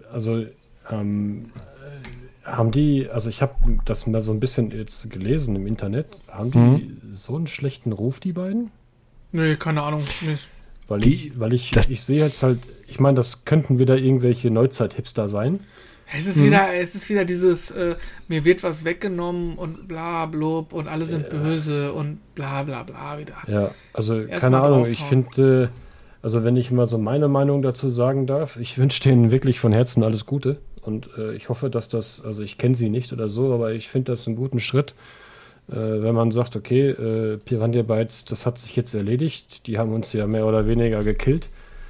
haben die, also ich habe das mal so ein bisschen jetzt gelesen im Internet, haben die so einen schlechten Ruf, die beiden? Nee, keine Ahnung. Nicht. Weil ich sehe jetzt halt, ich meine, das könnten wieder irgendwelche Neuzeit-Hipster sein. Es ist wieder dieses, mir wird was weggenommen und bla blub und alle sind böse und bla bla bla wieder. Ja, also Erst keine mal Ahnung, draufhauen. ich finde, also wenn ich mal so meine Meinung dazu sagen darf, ich wünsche denen wirklich von Herzen alles Gute und ich hoffe, dass das, also ich kenne sie nicht oder so, aber ich finde das einen guten Schritt, wenn man sagt, okay, Piranha Bytes, das hat sich jetzt erledigt, die haben uns ja mehr oder weniger gekillt.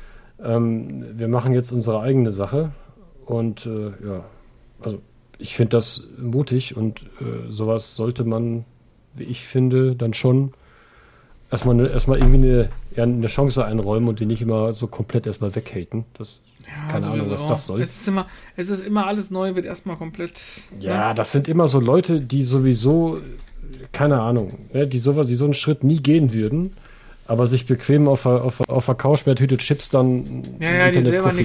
Wir machen jetzt unsere eigene Sache und also ich finde das mutig und sowas sollte man, wie ich finde, dann schon erstmal irgendwie eine Chance einräumen und die nicht immer so komplett erstmal weghaten. Keine Ahnung, was das soll. Es ist immer alles neu, wird erstmal komplett. Ja, das sind immer so Leute, die sowieso, keine Ahnung, die so einen Schritt nie gehen würden, aber sich bequem auf der Couch mit Tüte Chips dann Die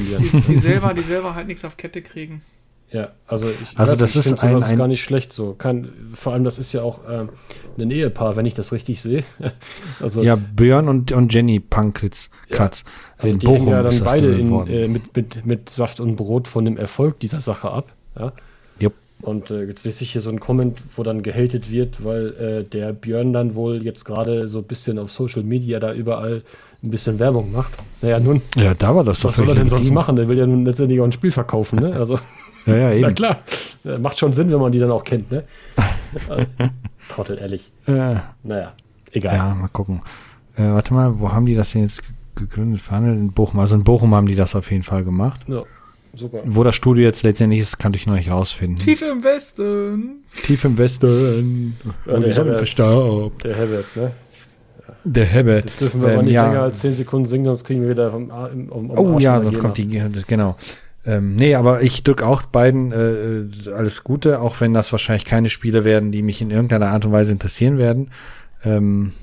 selber halt nichts auf Kette kriegen. Ja, also das ist sowas gar nicht schlecht so. Vor allem, das ist ja auch ein Ehepaar, wenn ich das richtig sehe. Also, ja, Björn und Jenny Pankritz. Also in die Bochum hängen ja dann ist das beide mit Saft und Brot von dem Erfolg dieser Sache ab. Ja? Jupp. Und jetzt lese ich hier so einen Comment, wo dann gehatet wird, weil der Björn dann wohl jetzt gerade so ein bisschen auf Social Media da überall ein bisschen Werbung macht. Naja, nun. Ja, da war das doch. Was soll er denn sonst machen? Der will ja nun letztendlich auch ein Spiel verkaufen, ne? Also. Ja, eben. Na klar. Macht schon Sinn, wenn man die dann auch kennt, ne? Trottel, ehrlich. Naja, egal. Ja, mal gucken. Warte mal, wo haben die das denn jetzt gegründet? Verhandelt in Bochum. Also in Bochum haben die das auf jeden Fall gemacht. Ja, super. Wo das Studio jetzt letztendlich ist, kann ich noch nicht rausfinden. Tief im Westen. Tief im Westen. Ja, die Sonne verstaubt. Der Herbert, ne? Der Herbert. Jetzt dürfen wir aber nicht länger als 10 Sekunden singen, sonst kriegen wir wieder vom sonst kommt genau. Nee, aber ich drücke auch beiden alles Gute, auch wenn das wahrscheinlich keine Spiele werden, die mich in irgendeiner Art und Weise interessieren werden. Schauen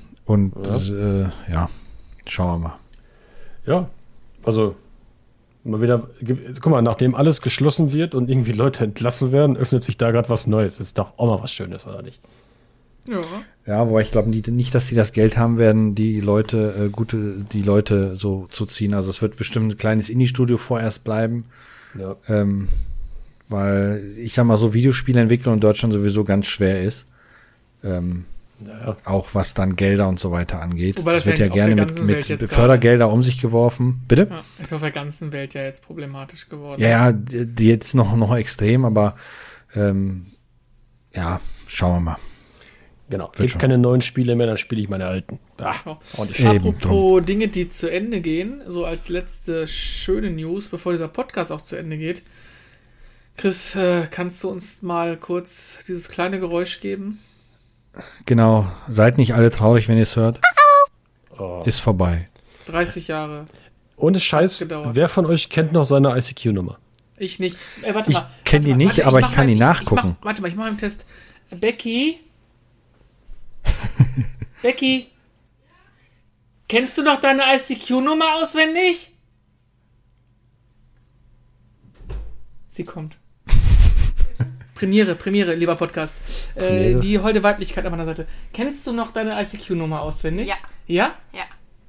wir mal. Ja, also mal wieder, guck mal, nachdem alles geschlossen wird und irgendwie Leute entlassen werden, öffnet sich da gerade was Neues. Ist doch auch mal was Schönes, oder nicht? Ja. Ja, wobei ich glaube nicht, dass sie das Geld haben werden, die Leute so zu ziehen. Also es wird bestimmt ein kleines Indie-Studio vorerst bleiben. Ja. Weil ich sag mal so, Videospielentwicklung in Deutschland sowieso ganz schwer ist. Auch was dann Gelder und so weiter angeht. Es wird ja gerne mit Fördergelder um sich geworfen. Bitte? Ja, ist auf der ganzen Welt ja jetzt problematisch geworden. Ja, jetzt noch extrem, aber schauen wir mal. Genau, gibt keine neuen Spiele mehr, dann spiele ich meine alten. Apropos Dinge, die zu Ende gehen, so als letzte schöne News, bevor dieser Podcast auch zu Ende geht. Chris, kannst du uns mal kurz dieses kleine Geräusch geben? Genau, seid nicht alle traurig, wenn ihr es hört. Ist vorbei. 30 Jahre. Ohne Scheiß, wer von euch kennt noch seine ICQ-Nummer? Ich nicht. Ich kenne die nicht, aber ich kann die nachgucken. Ich mache einen Test. Becky, kennst du noch deine ICQ-Nummer auswendig? Sie kommt. Premiere, lieber Podcast. Die holde Weiblichkeit an meiner Seite. Kennst du noch deine ICQ-Nummer auswendig? Ja. Ja? Ja.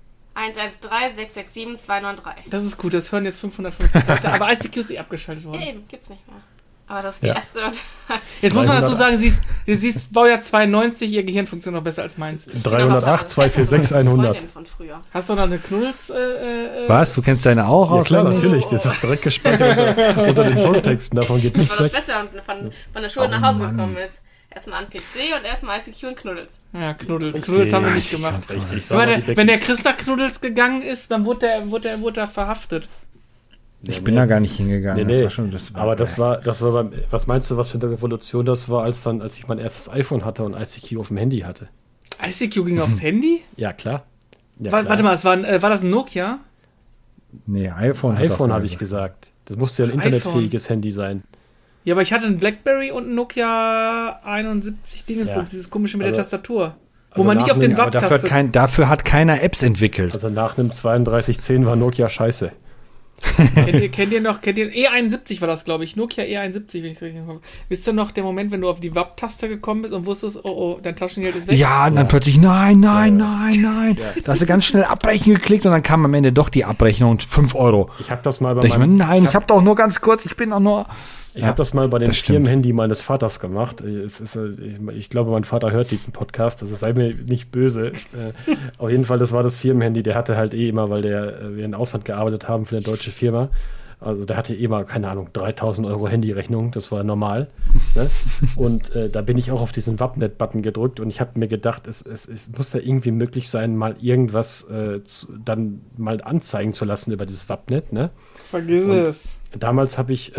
113-667-293. Das ist gut, das hören jetzt 550 Leute, aber ICQ ist abgeschaltet worden. Ja, eben, gibt's nicht mehr. Aber das ist die erste. Jetzt muss man dazu sagen, sie ist Baujahr 92, ihr Gehirn funktioniert noch besser als meins. 308, 246, 100. Von früher. Hast du noch eine Knuddels? Was? Du kennst deine auch Ja klar, auswendig? natürlich. Das ist direkt gespeichert unter den Songtexten. Davon geht Das nichts war das weg. Beste, wenn von der Schule nach Hause gekommen ist. Erstmal an PC und erstmal ICQ und Knuddels. Ja, Knuddels. Knuddels haben wir nicht gemacht. Richtig, Wenn der Chris nach Knuddels gegangen ist, dann wurde er verhaftet. Ich bin da gar nicht hingegangen. Nee. Das war das war beim, was meinst du, was für eine Revolution das war, als ich mein erstes iPhone hatte und ICQ auf dem Handy hatte? ICQ ging aufs Handy? Ja, klar. Ja, Warte mal, war das ein Nokia? Nee, iPhone. iPhone habe ich gesagt. Das musste ja ein internetfähiges Handy sein. Ja, aber ich hatte ein Blackberry und ein Nokia 71 Dingensbums, dieses komische mit der Tastatur. Wo man nicht auf den Wapp-Taste... Dafür hat keiner Apps entwickelt. Also nach einem 3210 war Nokia scheiße. Kennt ihr E71 war das, glaube ich. Nokia E71, wenn ich richtig komme. Wisst ihr noch, der Moment, wenn du auf die Wapp-Taste gekommen bist und wusstest, oh, dein Taschengeld ist weg? Ja, und dann plötzlich, nein. Da hast du ganz schnell Abbrechen geklickt und dann kam am Ende doch die Abrechnung und 5 Euro. Ich habe das mal ich habe doch nur ganz kurz, ich bin doch nur... Ich habe das mal bei dem Firmenhandy meines Vaters gemacht. Ich glaube, mein Vater hört diesen Podcast, also sei mir nicht böse. Auf jeden Fall, das war das Firmenhandy, der hatte halt immer, weil wir in Ausland gearbeitet haben für eine deutsche Firma, also der hatte immer, keine Ahnung, 3.000 Euro Handyrechnung, das war normal. Ne? Und da bin ich auch auf diesen Wappnet-Button gedrückt und ich habe mir gedacht, es muss ja irgendwie möglich sein, mal irgendwas dann mal anzeigen zu lassen über dieses Wappnet. Ne? Vergiss es. Damals habe ich...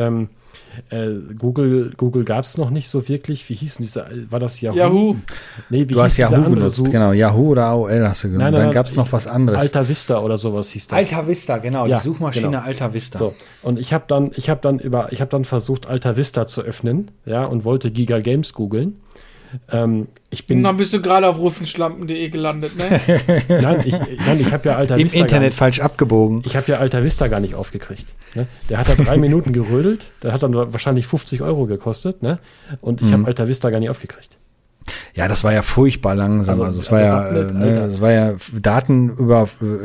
Google gab es noch nicht so wirklich. Wie hieß denn dieser? War das Yahoo? Yahoo. Nee, du hast Yahoo benutzt, genau. Yahoo oder AOL hast du genommen. Dann gab es noch was anderes. Alta Vista oder sowas hieß das. Alta Vista, genau. Ja, die Suchmaschine genau. Alta Vista. So. Und ich habe dann versucht, Alta Vista zu öffnen, ja, und wollte Giga Games googeln. Dann bist du gerade auf russenschlampen.de gelandet, ne? Nein, ich habe ja Alta Vista im Internet falsch abgebogen. Ich habe ja Alta Vista gar nicht aufgekriegt. Ne? Der hat da 3 Minuten gerödelt, der hat dann wahrscheinlich 50 Euro gekostet, ne? Und ich habe Alta Vista gar nicht aufgekriegt. Ja, das war ja furchtbar langsam. Also es war ja Daten über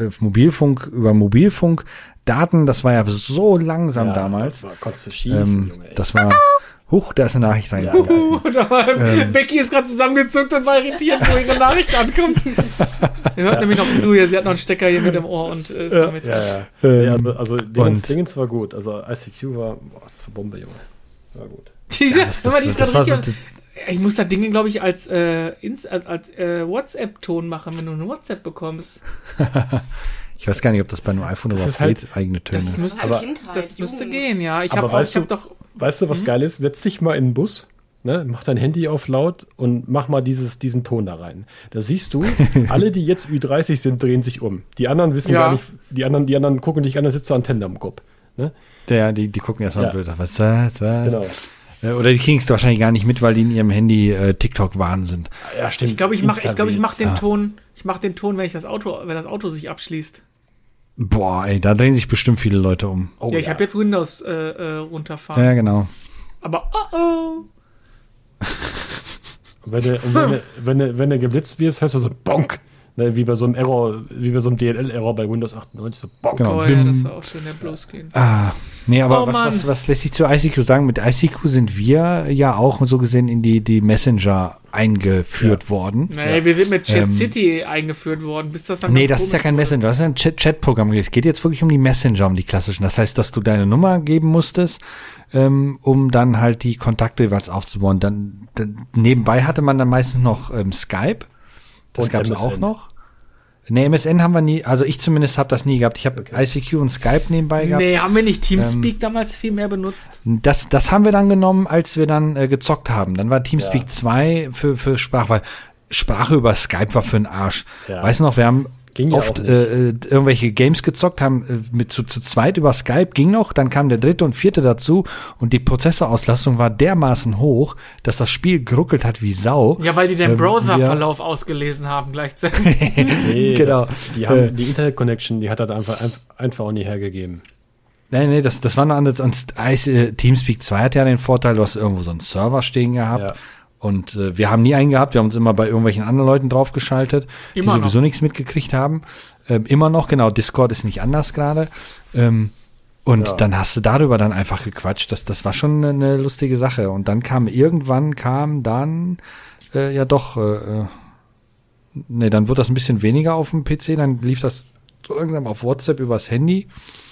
Mobilfunk, Daten, das war ja so langsam damals. Das war konntest du schießen, Junge. Das war da ist eine Nachricht reingegangen. Becky ist gerade zusammengezuckt und war irritiert, wo ihre Nachricht ankommt. Ihr hört nämlich noch zu, sie hat noch einen Stecker hier mit dem Ohr und ist damit. Also Dingens war gut. Also ICQ war, das war Bombe, Junge. War gut. Ich muss das Ding, glaube ich, als WhatsApp-Ton machen, wenn du eine WhatsApp bekommst. Ich weiß gar nicht, ob das bei einem iPhone überhaupt geht, eigene Töne. Das müsste gehen, ja. Weißt du, was geil ist? Setz dich mal in den Bus, ne? Mach dein Handy auf laut und mach mal diesen Ton da rein. Da siehst du, alle, die jetzt Ü30 sind, drehen sich um. Die anderen wissen gar nicht, die anderen gucken dich an, da sitzt da Antenne am Kopf. Ne? Ja, die gucken erstmal blöd. Was? Genau. Oder die kriegen es wahrscheinlich gar nicht mit, weil die in ihrem Handy TikTok-Wahn sind. Ja, stimmt. Ich glaube, ich mach den Ton, wenn das Auto sich abschließt. Boah, ey, da drehen sich bestimmt viele Leute um. Oh, ich habe jetzt Windows runterfahren. Ja, genau. Aber wenn du geblitzt wirst, hörst du so Bonk. Ne, wie bei so einem DLL-Error bei Windows 98. So Bonk. Genau. Oh ja, das war auch schön, der Bluescreen. Nee, aber was lässt sich zu ICQ sagen? Mit ICQ sind wir ja auch so gesehen in die Messenger eingeführt worden. Nee, wir sind mit Chat City eingeführt worden. Bis das dann das ist ja kein Messenger, das ist ein Chat-Programm. Es geht jetzt wirklich um die Messenger, um die klassischen. Das heißt, dass du deine Nummer geben musstest, um dann halt die Kontakte jeweils aufzubauen. Dann nebenbei hatte man dann meistens noch Skype. Das gab es auch noch. Ne, MSN haben wir nie, also ich zumindest habe das nie gehabt. Ich habe ICQ und Skype nebenbei gehabt. Nee, haben wir nicht Teamspeak damals viel mehr benutzt? Das haben wir dann genommen, als wir dann gezockt haben. Dann war Teamspeak 2 für Sprache, weil Sprache über Skype war für den Arsch. Ja. Weißt du noch, wir haben oft irgendwelche Games gezockt, haben zu zweit über Skype, ging noch, dann kam der 3. und 4. dazu und die Prozessorauslastung war dermaßen hoch, dass das Spiel geruckelt hat wie Sau. Ja, weil die den Browserverlauf ausgelesen haben gleichzeitig. Nee, genau. Die Internet-Connection, die hat das einfach auch nie hergegeben. Nee, das war noch anders. Und Teamspeak 2 hat ja den Vorteil, du hast irgendwo so einen Server stehen gehabt. Ja. Und wir haben nie einen gehabt. Wir haben uns immer bei irgendwelchen anderen Leuten draufgeschaltet, die sowieso nichts mitgekriegt haben. Immer noch, genau. Discord ist nicht anders gerade. Dann hast du darüber dann einfach gequatscht. Das war schon eine lustige Sache. Und dann dann wird das ein bisschen weniger auf dem PC. Dann lief das so langsam auf WhatsApp übers Handy.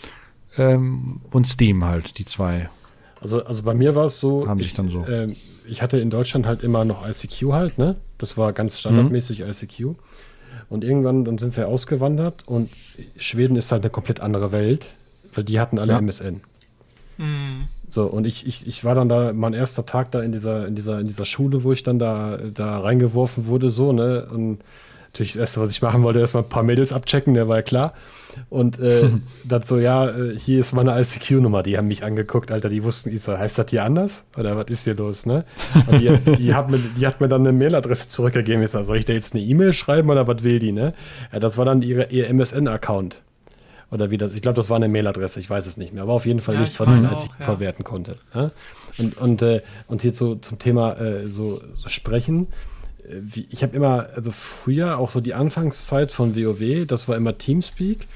Und Steam halt, die zwei. Also bei mir war es so, haben sich dann so. Ich hatte in Deutschland halt immer noch ICQ halt, ne? Das war ganz standardmäßig ICQ. Und irgendwann, dann sind wir ausgewandert und Schweden ist halt eine komplett andere Welt, weil die hatten alle MSN. Mhm. So, und ich war dann da, mein erster Tag da in dieser Schule, wo ich dann da reingeworfen wurde, so, ne? Und natürlich das Erste, was ich machen wollte, erstmal ein paar Mädels abchecken, der war ja klar. Und dann so, hier ist meine ICQ-Nummer. Die haben mich angeguckt, Alter, die wussten, ich so, heißt das hier anders? Oder was ist hier los, ne? Und die hat mir dann eine Mailadresse zurückgegeben. Ich sag, soll ich da jetzt eine E-Mail schreiben oder was will die, ne? Ja, das war dann ihr MSN-Account. Oder wie das, ich glaube, das war eine Mailadresse, ich weiß es nicht mehr. Aber auf jeden Fall nichts, was man ICQ verwerten konnte. Ja? Und hier so zum Thema so sprechen. Ich habe immer, also früher auch so die Anfangszeit von WoW, das war immer Teamspeak,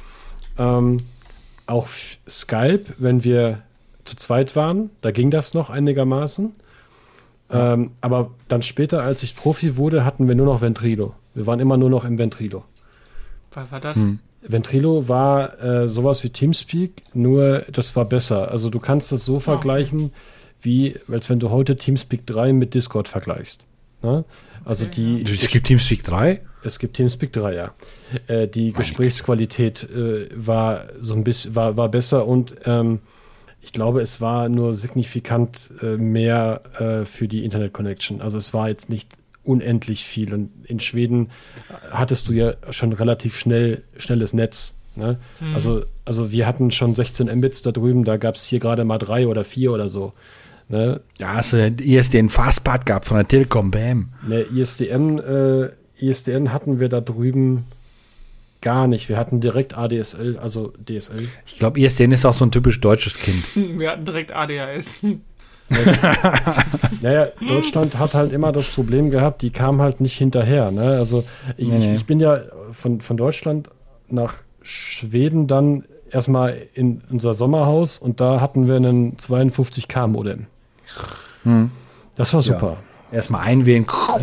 auch Skype, wenn wir zu zweit waren, da ging das noch einigermaßen. Aber dann später, als ich Profi wurde, hatten wir nur noch Ventrilo. Wir waren immer nur noch im Ventrilo. Was war das? Ventrilo war sowas wie Teamspeak, nur das war besser. Also du kannst das so vergleichen, wie als wenn du heute Teamspeak 3 mit Discord vergleichst. Ne? Also es gibt Teamspeak 3? Es gibt Teamspeak 3, ja. Die Gesprächsqualität war so ein bisschen war besser und ich glaube, es war nur signifikant mehr für die Internet-Connection. Also es war jetzt nicht unendlich viel. Und in Schweden hattest du ja schon relativ schnelles Netz. Ne? Also wir hatten schon 16 Mbits da drüben, da gab es hier gerade mal 3 oder 4 oder so. Ne? Ja, hast du ISDN Fastpart gehabt von der Telekom, bam. Ne, ISDN hatten wir da drüben gar nicht. Wir hatten direkt ADSL, also DSL. Ich glaube, ISDN ist auch so ein typisch deutsches Kind. Wir hatten direkt ADHS. Naja, Deutschland hat halt immer das Problem gehabt, die kam halt nicht hinterher. Ne? Also ich bin ja von Deutschland nach Schweden dann erstmal in unser Sommerhaus und da hatten wir einen 52K Modem. Das war super. Ja. Erstmal einwählen.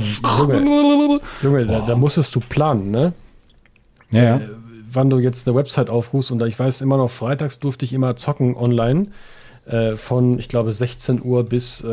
Junge, da musstest du planen, ne? Ja. Wann du jetzt eine Website aufrufst und ich weiß immer noch, freitags durfte ich immer zocken online von, ich glaube, 16 Uhr bis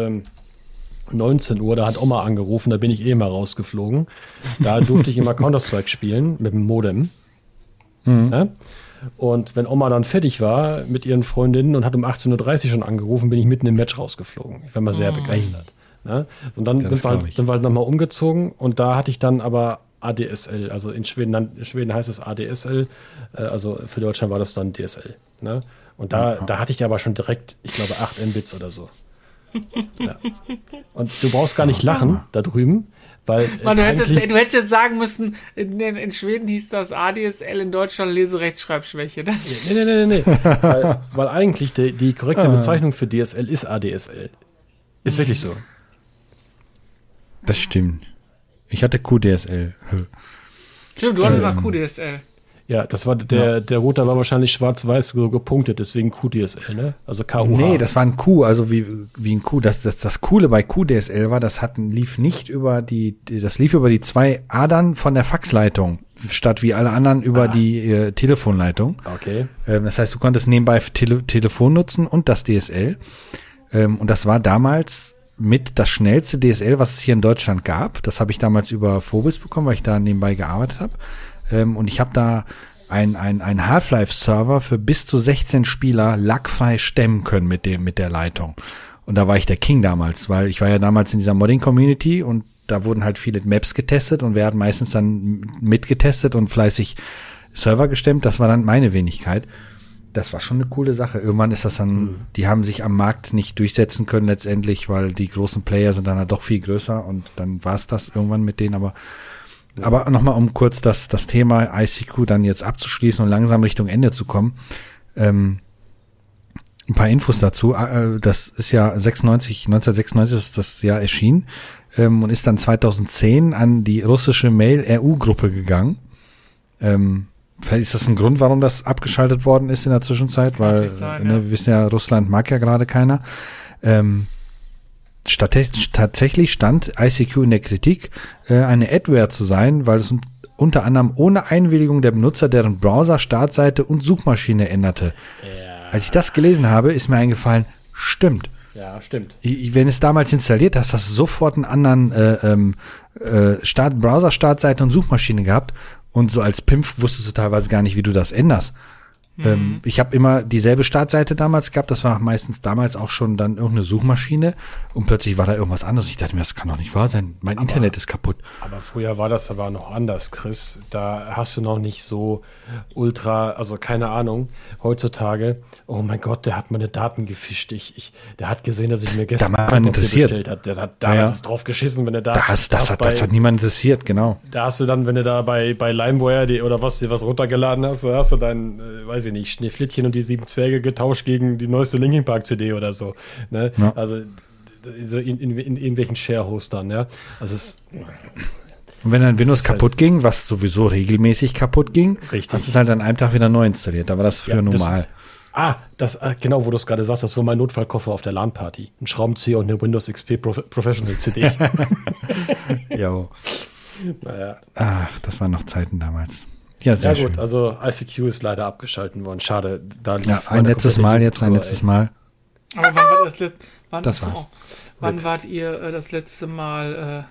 19 Uhr. Da hat Oma angerufen, da bin ich immer rausgeflogen. Da durfte ich immer Counter-Strike spielen mit dem Modem. Ja? Und wenn Oma dann fertig war mit ihren Freundinnen und hat um 18:30 Uhr schon angerufen, bin ich mitten im Match rausgeflogen. Ich war mal sehr begeistert. Ne? Und dann sind wir halt nochmal umgezogen und da hatte ich dann aber ADSL, also in Schweden heißt es ADSL, also für Deutschland war das dann DSL. Ne? Und da hatte ich aber schon direkt, ich glaube, 8 Mbits oder so. Ja. Und du brauchst gar nicht lachen da drüben, weil du hättest jetzt sagen müssen, in Schweden hieß das ADSL, in Deutschland Leserechtschreibschwäche. Nee. weil eigentlich die korrekte Bezeichnung für DSL ist ADSL. Ist wirklich so. Das stimmt. Ich hatte QDSL. Stimmt, du hattest mal QDSL. Ja, das war der Router war wahrscheinlich schwarz-weiß so gepunktet, deswegen QDSL, ne? Also KUH. Nee, das war ein Q, also wie ein Q. Das Coole bei QDSL war, das lief über die 2 Adern von der Faxleitung, statt wie alle anderen über die Telefonleitung. Okay. Das heißt, du konntest nebenbei Telefon nutzen und das DSL. Und das war damals mit das schnellste DSL, was es hier in Deutschland gab. Das habe ich damals über Phobis bekommen, weil ich da nebenbei gearbeitet habe. Und ich habe da einen Half-Life-Server für bis zu 16 Spieler lackfrei stemmen können mit der Leitung. Und da war ich der King damals, weil ich war ja damals in dieser Modding-Community und da wurden halt viele Maps getestet und wir hatten meistens dann mitgetestet und fleißig Server gestemmt. Das war dann meine Wenigkeit. Das war schon eine coole Sache. Irgendwann ist das dann, die haben sich am Markt nicht durchsetzen können letztendlich, weil die großen Player sind dann halt doch viel größer und dann war es das irgendwann mit denen. Aber nochmal, um kurz das Thema ICQ dann jetzt abzuschließen und langsam Richtung Ende zu kommen. ein paar Infos dazu. Das ist ja 1996 ist das Jahr erschienen und ist dann 2010 an die russische Mail-RU-Gruppe gegangen. Vielleicht ist das ein Grund, warum das abgeschaltet worden ist in der Zwischenzeit, weil wir wissen ja, Russland mag ja gerade keiner. Tatsächlich stand ICQ in der Kritik, eine Adware zu sein, weil es unter anderem ohne Einwilligung der Benutzer deren Browser, Startseite und Suchmaschine änderte. Ja. Als ich das gelesen habe, ist mir eingefallen, stimmt. Ja, stimmt. Wenn es damals installiert hast, hast du sofort einen anderen Browser, Startseite und Suchmaschine gehabt. Und so als Pimp wusstest du teilweise gar nicht, wie du das änderst. Ich habe immer dieselbe Startseite damals gehabt. Das war meistens damals auch schon dann irgendeine Suchmaschine. Und plötzlich war da irgendwas anderes. Ich dachte mir, das kann doch nicht wahr sein. Mein Internet ist kaputt. Aber früher war das aber noch anders, Chris. Da hast du noch nicht so ultra, also keine Ahnung. Heutzutage, oh mein Gott, der hat meine Daten gefischt. Der hat gesehen, dass ich mir gestern bestellt habe. Der hat damals was drauf geschissen, wenn er da... Das hat niemand interessiert, genau. Da hast du dann, wenn du da bei LimeWire dir was runtergeladen hast, da hast du dein, weiß ich nicht, Schneeflittchen und die 7 Zwerge getauscht gegen die neueste Linkin Park CD oder so. Ne? Ja. Also so in irgendwelchen Share-Hostern, ja. Also und wenn dann Windows kaputt ging, was sowieso regelmäßig kaputt ging, richtig, hast du es halt an einem Tag wieder neu installiert. Da war das früher normal. Genau, wo du es gerade sagst, das war mein Notfallkoffer auf der LAN-Party. Ein Schraubenzieher und eine Windows XP Professional CD. Jo. Naja. Ach, das waren noch Zeiten damals. Ja, sehr schön. Gut, also ICQ ist leider abgeschalten worden. Schade. Ein letztes Mal. Aber wann war das letzte war's. Wann wart ihr das letzte Mal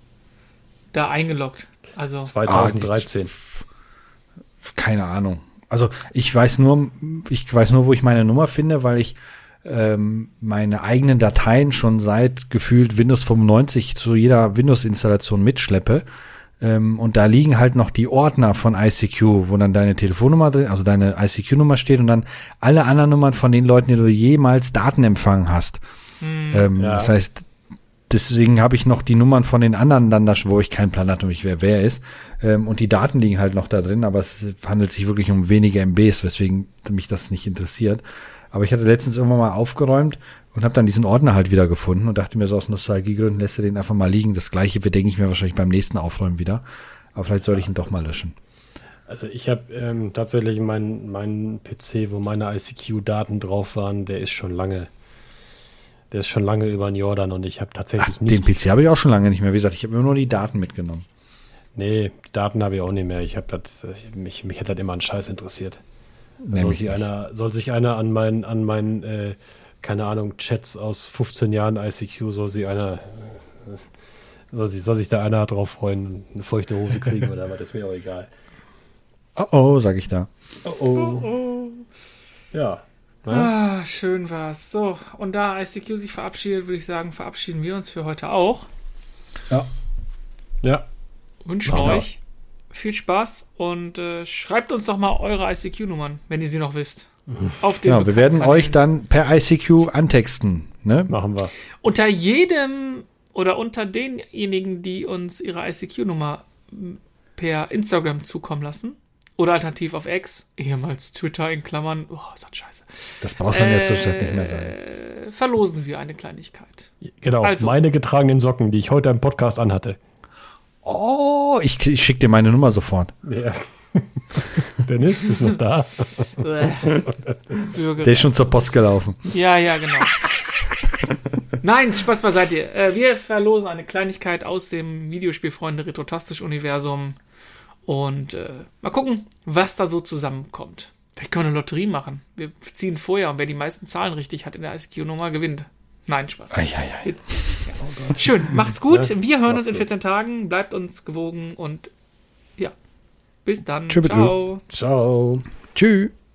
da eingeloggt? Also 2013. Keine Ahnung. Also ich weiß nur, wo ich meine Nummer finde, weil ich meine eigenen Dateien schon seit gefühlt Windows 95 zu jeder Windows-Installation mitschleppe. Und da liegen halt noch die Ordner von ICQ, wo dann deine Telefonnummer drin, also deine ICQ-Nummer steht und dann alle anderen Nummern von den Leuten, die du jemals Daten empfangen hast. Das heißt, deswegen habe ich noch die Nummern von den anderen dann, wo ich keinen Plan hatte, wer ist. Und die Daten liegen halt noch da drin, aber es handelt sich wirklich um wenige MBs, weswegen mich das nicht interessiert. Aber ich hatte letztens irgendwann mal aufgeräumt und habe dann diesen Ordner halt wieder gefunden und dachte mir so aus Nostalgiegründen, lässt du den einfach mal liegen. Das Gleiche bedenke ich mir wahrscheinlich beim nächsten Aufräumen wieder. Aber vielleicht soll ich ihn doch mal löschen. Also ich habe tatsächlich meinen PC, wo meine ICQ-Daten drauf waren, der ist schon lange über den Jordan und ich habe tatsächlich nicht... Den PC habe ich auch schon lange nicht mehr. Wie gesagt, ich habe immer nur die Daten mitgenommen. Nee, die Daten habe ich auch nicht mehr. Mich hat das immer an Scheiß interessiert. Soll sich einer an meinen keine Ahnung, Chats aus 15 Jahren ICQ, soll sich da einer drauf freuen und eine feuchte Hose kriegen oder was, das ist mir auch egal. Oh, sag ich da. Oh. Ja. Schön war's. So, und da ICQ sich verabschiedet, würde ich sagen, verabschieden wir uns für heute auch. Ja. Wünschen euch viel Spaß und schreibt uns doch mal eure ICQ-Nummern, wenn ihr sie noch wisst. Auf den wir werden euch dann per ICQ antexten. Ne? Machen wir. Unter jedem oder unter denjenigen, die uns ihre ICQ-Nummer per Instagram zukommen lassen oder alternativ auf X, ehemals Twitter in Klammern, ist das scheiße. Das brauchst du dann jetzt so schnell nicht mehr sagen. Verlosen wir eine Kleinigkeit. Genau, also, meine getragenen Socken, die ich heute im Podcast anhatte. Oh, ich schicke dir meine Nummer sofort. Ja. Dennis, bist du noch da? Der ist schon zur Post gelaufen. Ja, genau. Nein, Spaß beiseite. Wir verlosen eine Kleinigkeit aus dem Videospielfreunde Retrotastisch-Universum und mal gucken, was da so zusammenkommt. Wir können eine Lotterie machen. Wir ziehen vorher und wer die meisten Zahlen richtig hat in der ICQ-Nummer, gewinnt. Nein, Spaß. Schön, macht's gut. Wir hören uns in 14 Tagen. Bleibt uns gewogen und bis dann. Ciao. Ciao. Tschüss.